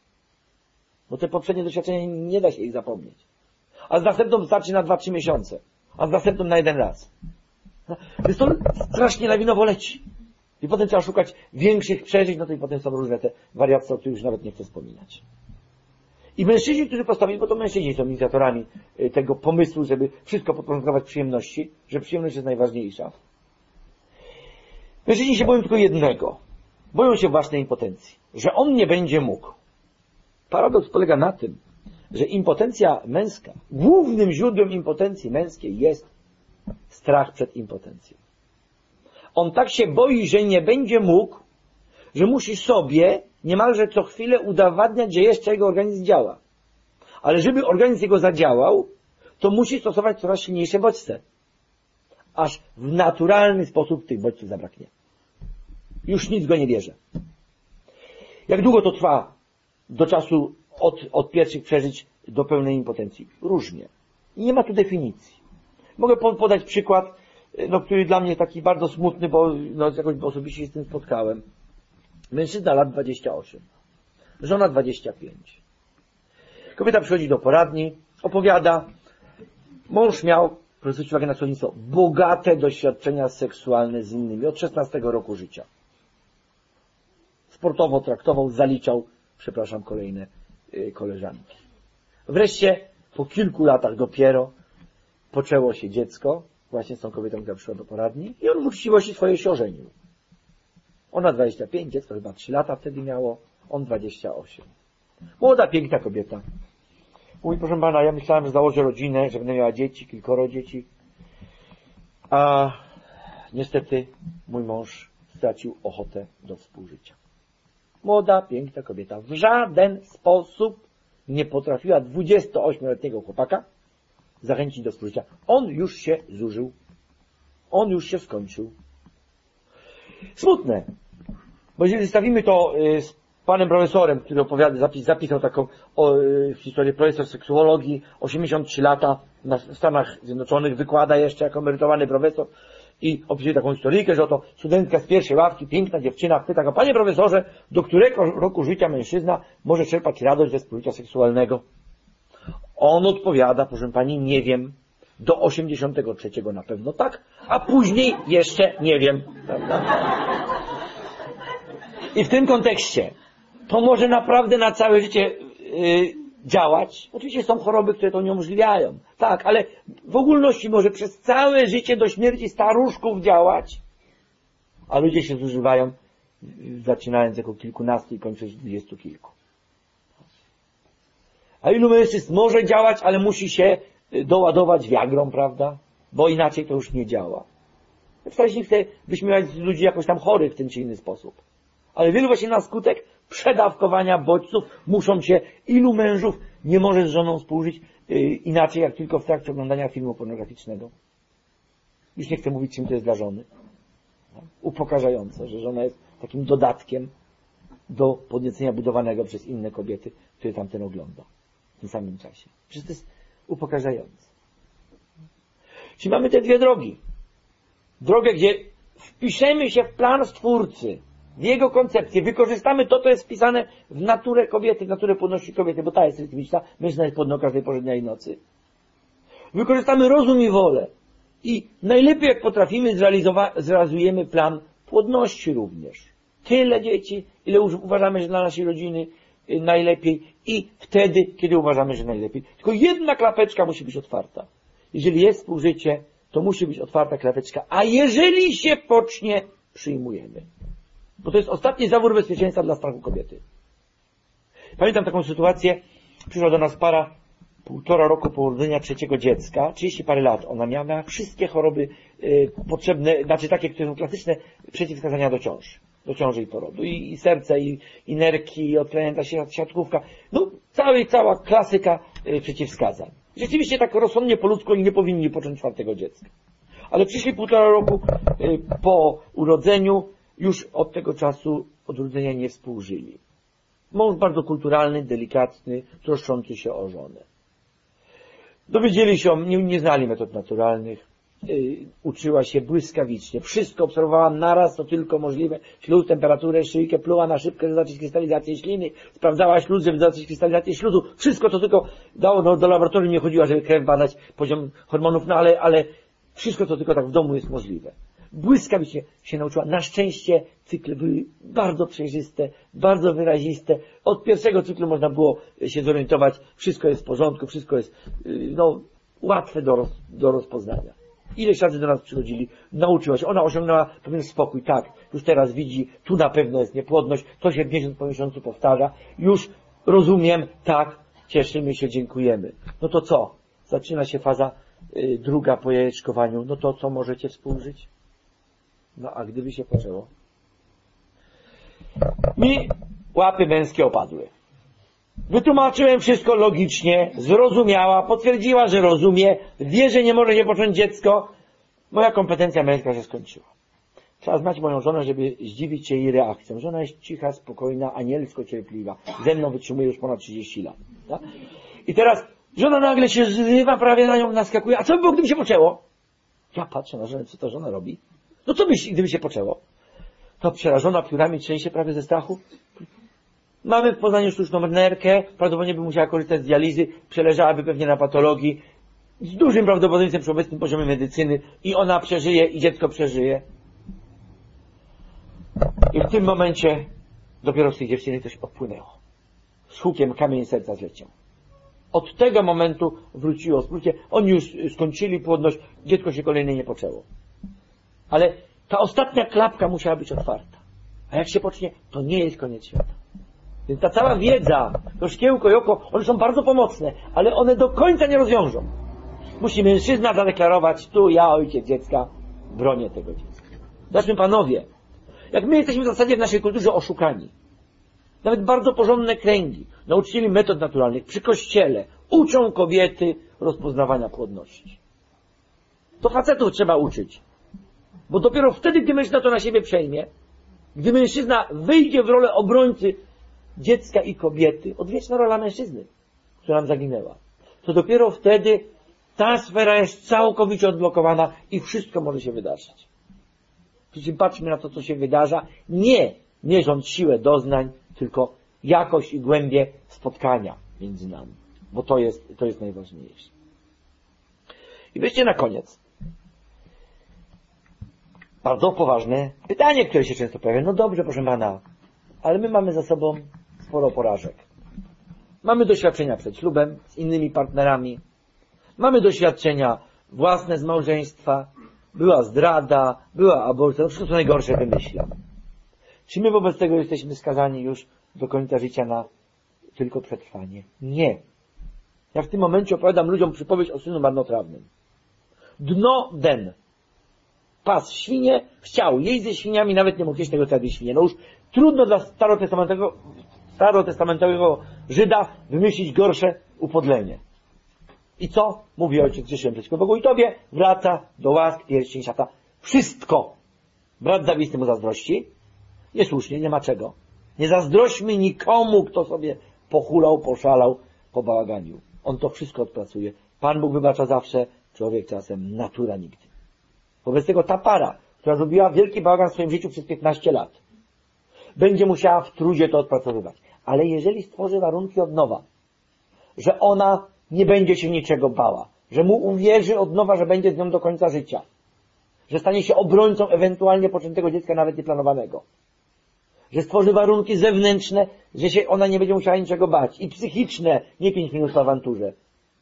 Bo te poprzednie doświadczenie nie da się ich zapomnieć. A z następną starczy na dwa trzy miesiące. A z następną na jeden raz. Więc to strasznie lawinowo leci. I potem trzeba szukać większych przeżyć, no to i potem są różne te wariacje, o których już nawet nie chcę wspominać. I mężczyźni, którzy postawili, bo to mężczyźni są inicjatorami tego pomysłu, żeby wszystko podporządkować przyjemności, że przyjemność jest najważniejsza. Mężczyźni się boją tylko jednego. Boją się własnej impotencji. Że on nie będzie mógł. Paradoks polega na tym, że impotencja męska, głównym źródłem impotencji męskiej jest strach przed impotencją. On tak się boi, że nie będzie mógł, że musi sobie niemalże co chwilę udowadniać, że jeszcze jego organizm działa. Ale żeby organizm jego zadziałał, to musi stosować coraz silniejsze bodźce. Aż w naturalny sposób tych bodźców zabraknie. Już nic go nie bierze. Jak długo to trwa do czasu od, od pierwszych przeżyć do pełnej impotencji? Różnie. I nie ma tu definicji. Mogę podać przykład, no, który dla mnie taki bardzo smutny, bo no, jakoś osobiście się z tym spotkałem. Mężczyzna lat dwadzieścia osiem. Żona dwadzieścia pięć. Kobieta przychodzi do poradni, opowiada. Mąż miał, proszę zwrócić uwagę na słownictwo, bogate doświadczenia seksualne z innymi od szesnastego roku życia. Sportowo traktował, zaliczał, przepraszam, kolejne yy, koleżanki. Wreszcie, po kilku latach dopiero, poczęło się dziecko, właśnie z tą kobietą, która przyszła do poradni, i on w uczciwości swojej się ożenił. Ona dwadzieścia pięć, dziecko chyba trzy lata wtedy miało, on dwadzieścia osiem. Młoda, piękna kobieta. Mówi, proszę pana, ja myślałem, że założę rodzinę, że będę miała dzieci, kilkoro dzieci. A niestety mój mąż stracił ochotę do współżycia. Młoda, piękna kobieta w żaden sposób nie potrafiła dwudziestoośmioletniego chłopaka zachęcić do współżycia. On już się zużył. On już się skończył. Smutne. Bo jeżeli zestawimy to z panem profesorem, który opowiada, zapis, zapisał taką o, historię, profesor seksuologii, osiemdziesiąt trzy lata na, w Stanach Zjednoczonych, wykłada jeszcze jako emerytowany profesor i opisuje taką historyjkę, że oto studentka z pierwszej ławki, piękna dziewczyna, pyta go, panie profesorze, do którego roku życia mężczyzna może czerpać radość ze współżycia seksualnego? On odpowiada, proszę pani, nie wiem, do osiemdziesiątego trzeciego na pewno tak, a później jeszcze nie wiem. Prawda? I w tym kontekście to może naprawdę na całe życie yy, działać. Oczywiście są choroby, które to uniemożliwiają. Tak, ale w ogólności może przez całe życie do śmierci staruszków działać. A ludzie się zużywają, zaczynając jako kilkunastu i kończąc dwudziestu kilku. A ilu mężczyzn może działać, ale musi się doładować wiagrą, prawda? Bo inaczej to już nie działa. Wcale nie chcę wyśmiewać ludzi jakoś tam chorych w ten czy inny sposób. Ale wielu właśnie na skutek przedawkowania bodźców muszą się, ilu mężów nie może z żoną współżyć yy, inaczej, jak tylko w trakcie oglądania filmu pornograficznego. Już nie chcę mówić, czym to jest dla żony. Upokarzające, że żona jest takim dodatkiem do podniecenia budowanego przez inne kobiety, które tamten ogląda w tym samym czasie. Przecież to jest upokarzające. Czyli mamy te dwie drogi. Drogę, gdzie wpiszemy się w plan Stwórcy, w jego koncepcję, wykorzystamy to, co jest wpisane w naturę kobiety, w naturę płodności kobiety, bo ta jest rytmiczna, mężczyzna jest płodny o każdej porze dnia i nocy. Wykorzystamy rozum i wolę. I najlepiej jak potrafimy, zrealizujemy plan płodności również. Tyle dzieci, ile uważamy, że dla naszej rodziny najlepiej i wtedy, kiedy uważamy, że najlepiej. Tylko jedna klapeczka musi być otwarta. Jeżeli jest współżycie, to musi być otwarta klapeczka. A jeżeli się pocznie, przyjmujemy. Bo to jest ostatni zawór bezpieczeństwa dla strachu kobiety. Pamiętam taką sytuację, przyszła do nas para półtora roku po urodzeniu trzeciego dziecka, trzydzieści parę lat. Ona miała, miała wszystkie choroby y, potrzebne, znaczy takie, które są klasyczne przeciwwskazania do ciąży. Do ciąży i porodu. I, i serce, i, i nerki, i odklejęta się siatkówka. No, cała, cała klasyka y, przeciwwskazań. Rzeczywiście tak rozsądnie po ludzku oni nie powinni począć czwartego dziecka. Ale przyszli półtora roku y, po urodzeniu, już od tego czasu od urodzenia nie współżyli. Mąż bardzo kulturalny, delikatny, troszczący się o żonę. Dowiedzieli się, nie, nie znali metod naturalnych, yy, uczyła się błyskawicznie. Wszystko obserwowała naraz, to tylko możliwe. Śluz, temperaturę, szyjkę, pluła na szybkę, żeby zobaczyć krystalizację śliny. Sprawdzała śluz, żeby zobaczyć krystalizację śluzu. Wszystko to tylko dało do, do laboratorium, nie chodziła, żeby krew badać, poziom hormonów, no ale, ale Wszystko, co tylko tak w domu jest możliwe. Błyskawicznie się nauczyła. Na szczęście cykle były bardzo przejrzyste, bardzo wyraziste. Od pierwszego cyklu można było się zorientować. Wszystko jest w porządku, wszystko jest no, łatwe do, roz, do rozpoznania. Ileś razy do nas przychodzili, nauczyła się. Ona osiągnęła pewien spokój. Tak, już teraz widzi, tu na pewno jest niepłodność. To się miesiąc po miesiącu powtarza. Już rozumiem, tak, cieszymy się, dziękujemy. No to co? Zaczyna się faza y, druga po jajeczkowaniu. No to co możecie współżyć? No a gdyby się poczęło? Mi łapy męskie opadły. Wytłumaczyłem wszystko logicznie, zrozumiała, potwierdziła, że rozumie, wie, że nie może się począć dziecko. Moja kompetencja męska się skończyła. Trzeba znać moją żonę, żeby zdziwić się jej reakcją. Żona jest cicha, spokojna, anielsko cierpliwa. Ze mną wytrzymuje już ponad trzydzieści lat. Tak? I teraz żona nagle się zrywa, prawie na nią naskakuje. A co by było, gdyby się poczęło? Ja patrzę na żonę, co ta żona robi. No co by, gdyby się poczęło? To przerażona piórami trzęsie prawie ze strachu. Mamy w Poznaniu sztuczną nerkę, prawdopodobnie by musiała korzystać z dializy, przeleżałaby pewnie na patologii, z dużym prawdopodobieństwem przy obecnym poziomie medycyny i ona przeżyje, i dziecko przeżyje. I w tym momencie dopiero z tej dziewczyny coś odpłynęło. Z hukiem kamień serca zleciał. Od tego momentu wróciło sprócie. Oni już skończyli płodność, dziecko się kolejne nie poczęło. Ale ta ostatnia klapka musiała być otwarta. A jak się pocznie, to nie jest koniec świata. Więc ta cała wiedza, to szkiełko i oko, one są bardzo pomocne, ale one do końca nie rozwiążą. Musi mężczyzna zadeklarować, tu ja, ojciec dziecka, bronię tego dziecka. Zobaczmy panowie, jak my jesteśmy w zasadzie w naszej kulturze oszukani. Nawet bardzo porządne kręgi, nauczycieli metod naturalnych, przy kościele, uczą kobiety rozpoznawania płodności. To facetów trzeba uczyć. Bo dopiero wtedy, gdy mężczyzna to na siebie przejmie, gdy mężczyzna wyjdzie w rolę obrońcy dziecka i kobiety, odwieczna rola mężczyzny, która nam zaginęła, to dopiero wtedy ta sfera jest całkowicie odblokowana i wszystko może się wydarzyć. Przy czym patrzmy na to, co się wydarza, nie mierząc siłę doznań, tylko jakość i głębię spotkania między nami. Bo to jest, to jest najważniejsze. I wreszcie na koniec. Bardzo poważne pytanie, które się często pojawia. No dobrze, proszę pana, ale my mamy za sobą sporo porażek. Mamy doświadczenia przed ślubem z innymi partnerami. Mamy doświadczenia własne z małżeństwa. Była zdrada, była aborcja. No wszystko co najgorsze wymyślam. Czy my wobec tego jesteśmy skazani już do końca życia na tylko przetrwanie? Nie. Ja w tym momencie opowiadam ludziom przypowieść o synu marnotrawnym. Dno den. Pas świnie, chciał jeść ze świniami, nawet nie mógł jeść tego, co jadły świnie. No już trudno dla starotestamentowego, starotestamentowego Żyda wymyślić gorsze upodlenie. I co? Mówi ojciec, grzeszyłem przeciwko Bogu i Tobie, wraca do łask, pierścień, szata. Wszystko. Brat zawisty mu zazdrości. Niesłusznie, nie ma czego. Nie zazdrośćmy nikomu, kto sobie pochulał, poszalał, pobałaganił. On to wszystko odpracuje. Pan Bóg wybacza zawsze, człowiek czasem, natura nigdy. Wobec tego ta para, która zrobiła wielki bałagan w swoim życiu przez piętnaście lat, będzie musiała w trudzie to odpracowywać. Ale jeżeli stworzy warunki od nowa, że ona nie będzie się niczego bała, że mu uwierzy od nowa, że będzie z nią do końca życia, że stanie się obrońcą ewentualnie poczętego dziecka, nawet nieplanowanego, że stworzy warunki zewnętrzne, że się ona nie będzie musiała niczego bać, i psychiczne, nie pięć minut w awanturze.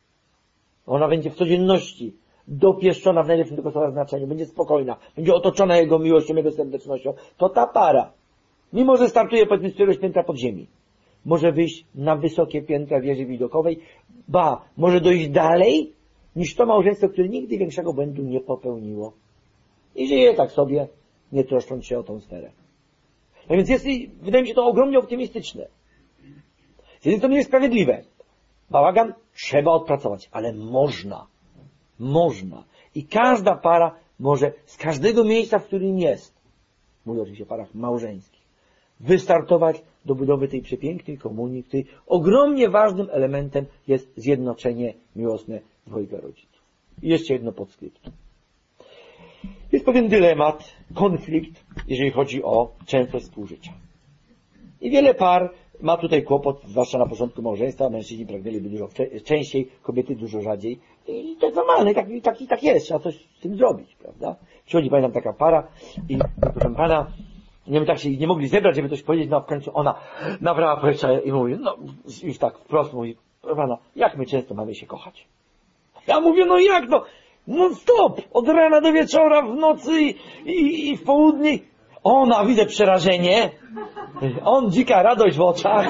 Ona będzie w codzienności dopieszczona w najlepszym tego słowa znaczeniu, będzie spokojna, będzie otoczona Jego miłością, Jego serdecznością. To ta para, mimo że startuje powiedzmy z któregoś piętra podziemi, może wyjść na wysokie piętra wieży widokowej, ba, może dojść dalej niż to małżeństwo, które nigdy większego błędu nie popełniło. I żyje tak sobie, nie troszcząc się o tą sferę. No więc jest, wydaje mi się to ogromnie optymistyczne. Z jednej strony niesprawiedliwe. Bałagan trzeba odpracować, ale można. Można. I każda para może z każdego miejsca, w którym jest, mówię oczywiście o parach małżeńskich, wystartować do budowy tej przepięknej komunii, której ogromnie ważnym elementem jest zjednoczenie miłosne dwojga rodziców. I jeszcze jedno podskryptum. Jest pewien dylemat, konflikt, jeżeli chodzi o częstość współżycia. I wiele par ma tutaj kłopot, zwłaszcza na początku małżeństwa, mężczyźni pragnęliby dużo częściej, kobiety dużo rzadziej. I to jest normalne, tak, tak, tak jest, trzeba coś z tym zrobić, prawda? Przychodzi, pamiętam, taka para i proszę pana, nie wiem, tak się nie mogli zebrać, żeby coś powiedzieć, no w końcu ona nabrała powietrza i mówi, no już tak wprost mówi, proszę pana, jak my często mamy się kochać? Ja mówię, no jak no? No stop! Od rana do wieczora, w nocy i, i, i w południe. Ona, widzę przerażenie. On, dzika radość w oczach.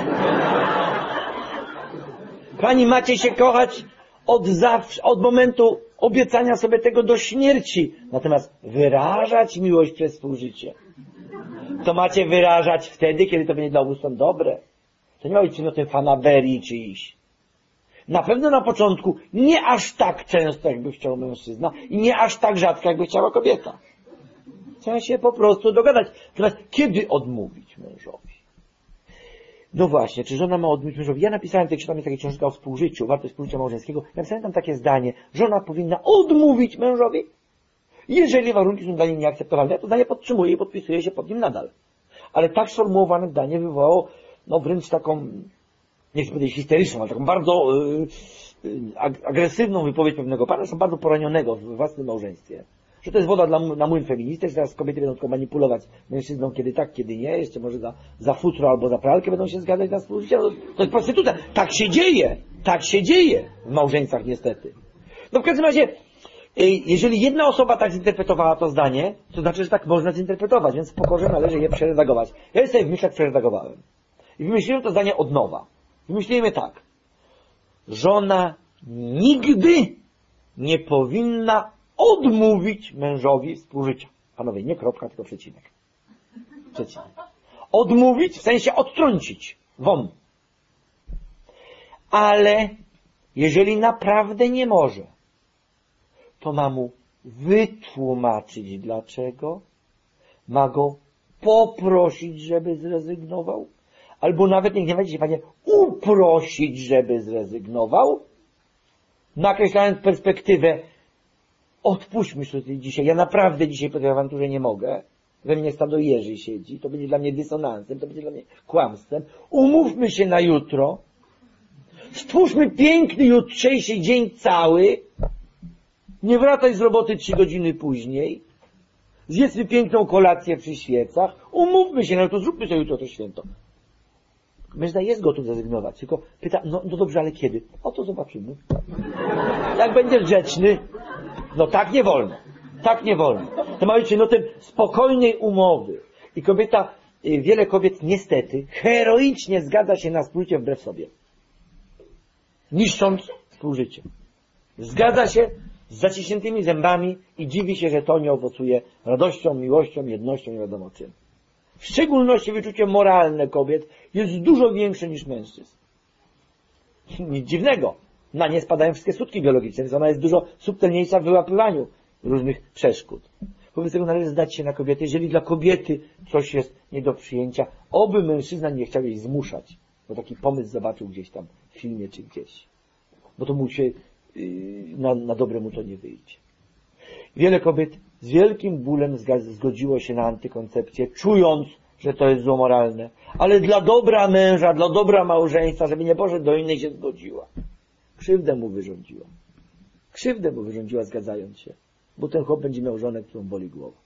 Pani, macie się kochać od zawsze, od momentu obiecania sobie tego do śmierci. Natomiast wyrażać miłość przez współżycie, to macie wyrażać wtedy, kiedy to będzie dla obu stron dobre. To nie ma być przedmiotem fanaberii czyjś. Na pewno na początku nie aż tak często, jakby chciał mężczyzna i nie aż tak rzadko, jakby chciała kobieta. Trzeba się po prostu dogadać. Natomiast kiedy odmówić mężowi? No właśnie, czy żona ma odmówić mężowi? Ja napisałem, tam jest taka książka o współżyciu, wartość współżycia małżeńskiego. Napisałem tam takie zdanie. Żona powinna odmówić mężowi, jeżeli warunki są dla niej nieakceptowalne. Ja to zdanie podtrzymuję i podpisuję się pod nim nadal. Ale tak sformułowane zdanie wywołało, no wręcz taką, nie chcę powiedzieć histeryczną, ale taką bardzo yy, yy, agresywną wypowiedź pewnego pana, zresztą bardzo poranionego w własnym małżeństwie. Że to jest woda dla, na młyn feministyczny, że teraz kobiety będą tylko manipulować mężczyzną, kiedy tak, kiedy nie, jeszcze może za, za futro albo za pralkę będą się zgadzać na współżycie. No, to jest prostytucja. Tak się dzieje. Tak się dzieje w małżeństwach niestety. No w każdym razie, jeżeli jedna osoba tak zinterpretowała to zdanie, to znaczy, że tak można zinterpretować, więc w pokorze należy je przeredagować. Ja je sobie w myślach przeredagowałem. I wymyśliłem to zdanie od nowa. Wymyślimy tak. Żona nigdy nie powinna odmówić mężowi współżycia. Panowie, nie kropka, tylko przecinek. Przecinek. Odmówić w sensie odtrącić. Won. Ale jeżeli naprawdę nie może, to ma mu wytłumaczyć dlaczego, ma go poprosić, żeby zrezygnował, albo nawet, nie gniewajcie się panie, uprosić, żeby zrezygnował, nakreślając perspektywę, odpuśćmy sobie dzisiaj, ja naprawdę dzisiaj po tej awanturze nie mogę, we mnie stado jeży siedzi, to będzie dla mnie dysonansem, to będzie dla mnie kłamstwem, umówmy się na jutro, stwórzmy piękny jutrzejszy dzień cały, nie wracaj z roboty trzy godziny później, zjedzmy piękną kolację przy świecach, umówmy się, no to zróbmy sobie jutro to święto. Mężczyzna jest gotów zrezygnować, tylko pyta, no, no dobrze, ale kiedy? O to zobaczymy. Jak będziesz grzeczny, no tak nie wolno. Tak nie wolno. To ma być no tym spokojnej umowy. I kobieta, wiele kobiet niestety heroicznie zgadza się na współżycie wbrew sobie. Niszcząc współżycie. Zgadza się z zaciśniętymi zębami i dziwi się, że to nie owocuje radością, miłością, jednością, nie wiadomo czym. W szczególności wyczucie moralne kobiet jest dużo większe niż mężczyzn. Nic dziwnego. Na nie spadają wszystkie skutki biologiczne, więc ona jest dużo subtelniejsza w wyłapywaniu różnych przeszkód. Wobec tego należy zdać się na kobiety. Jeżeli dla kobiety coś jest nie do przyjęcia, oby mężczyzna nie chciał jej zmuszać. Bo taki pomysł zobaczył gdzieś tam w filmie czy gdzieś. Bo to mu się, yy, na, na dobre mu to nie wyjdzie. Wiele kobiet z wielkim bólem zgodziło się na antykoncepcję, czując, że to jest złomoralne. Ale dla dobra męża, dla dobra małżeństwa, żeby nie poszedł do innej, się zgodziła. Krzywdę mu wyrządziła. Krzywdę mu wyrządziła, zgadzając się. Bo ten chłop będzie miał żonę, którą boli głowa.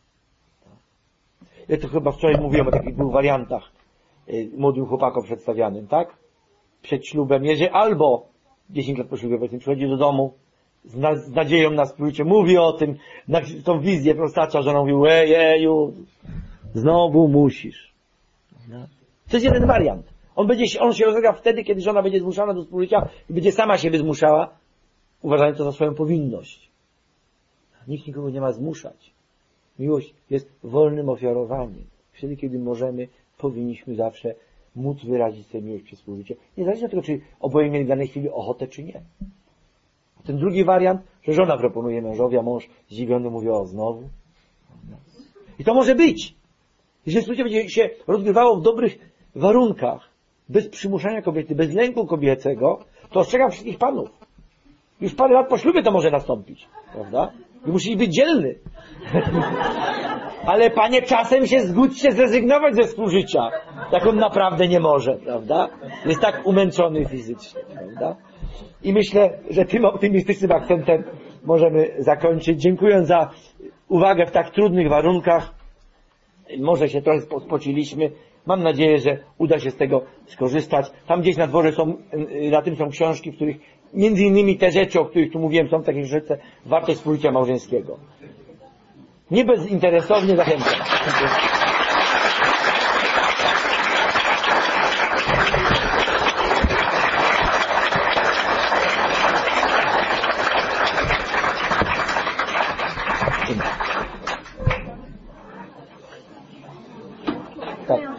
Ja to chyba wczoraj mówiłem o takich dwóch wariantach yy, młodym chłopakom przedstawianym, tak? Przed ślubem, jeżeli albo dziesięć lat po ślubie powiedzmy przychodzi do domu z, na, z nadzieją na współżycie, mówi o tym, na tą wizję prostacza, że ona mówi, ejeju, znowu musisz. No. To jest jeden wariant. On będzie, on się rozegra wtedy, kiedy żona będzie zmuszana do współżycia i będzie sama siebie zmuszała, uważając to za swoją powinność. Nikt nikogo nie ma zmuszać. Miłość jest wolnym ofiarowaniem. Wtedy, kiedy możemy, powinniśmy zawsze móc wyrazić sobie miłość przez współżycie. Niezależnie od tego, czy oboje mieli w danej chwili ochotę, czy nie. A ten drugi wariant, że żona proponuje mężowi, a mąż zdziwiony mówi, o znowu. I to może być. Jeżeli współżycie będzie się rozgrywało w dobrych warunkach, bez przymuszania kobiety, bez lęku kobiecego, to ostrzegam wszystkich panów. Już parę lat po ślubie to może nastąpić. Prawda? I musi być dzielny. Ale panie, czasem się zgódźcie zrezygnować ze współżycia. jak on naprawdę nie może, prawda? Jest tak umęczony fizycznie, prawda? I myślę, że tym optymistycznym akcentem możemy zakończyć. Dziękując za uwagę w tak trudnych warunkach. Może się trochę spociliśmy. Mam nadzieję, że uda się z tego skorzystać. Tam gdzieś na dworze są, na tym są książki, w których między innymi te rzeczy, o których tu mówiłem, są w takiej książce Wartość współżycia małżeńskiego. Nie bezinteresownie zachęcam.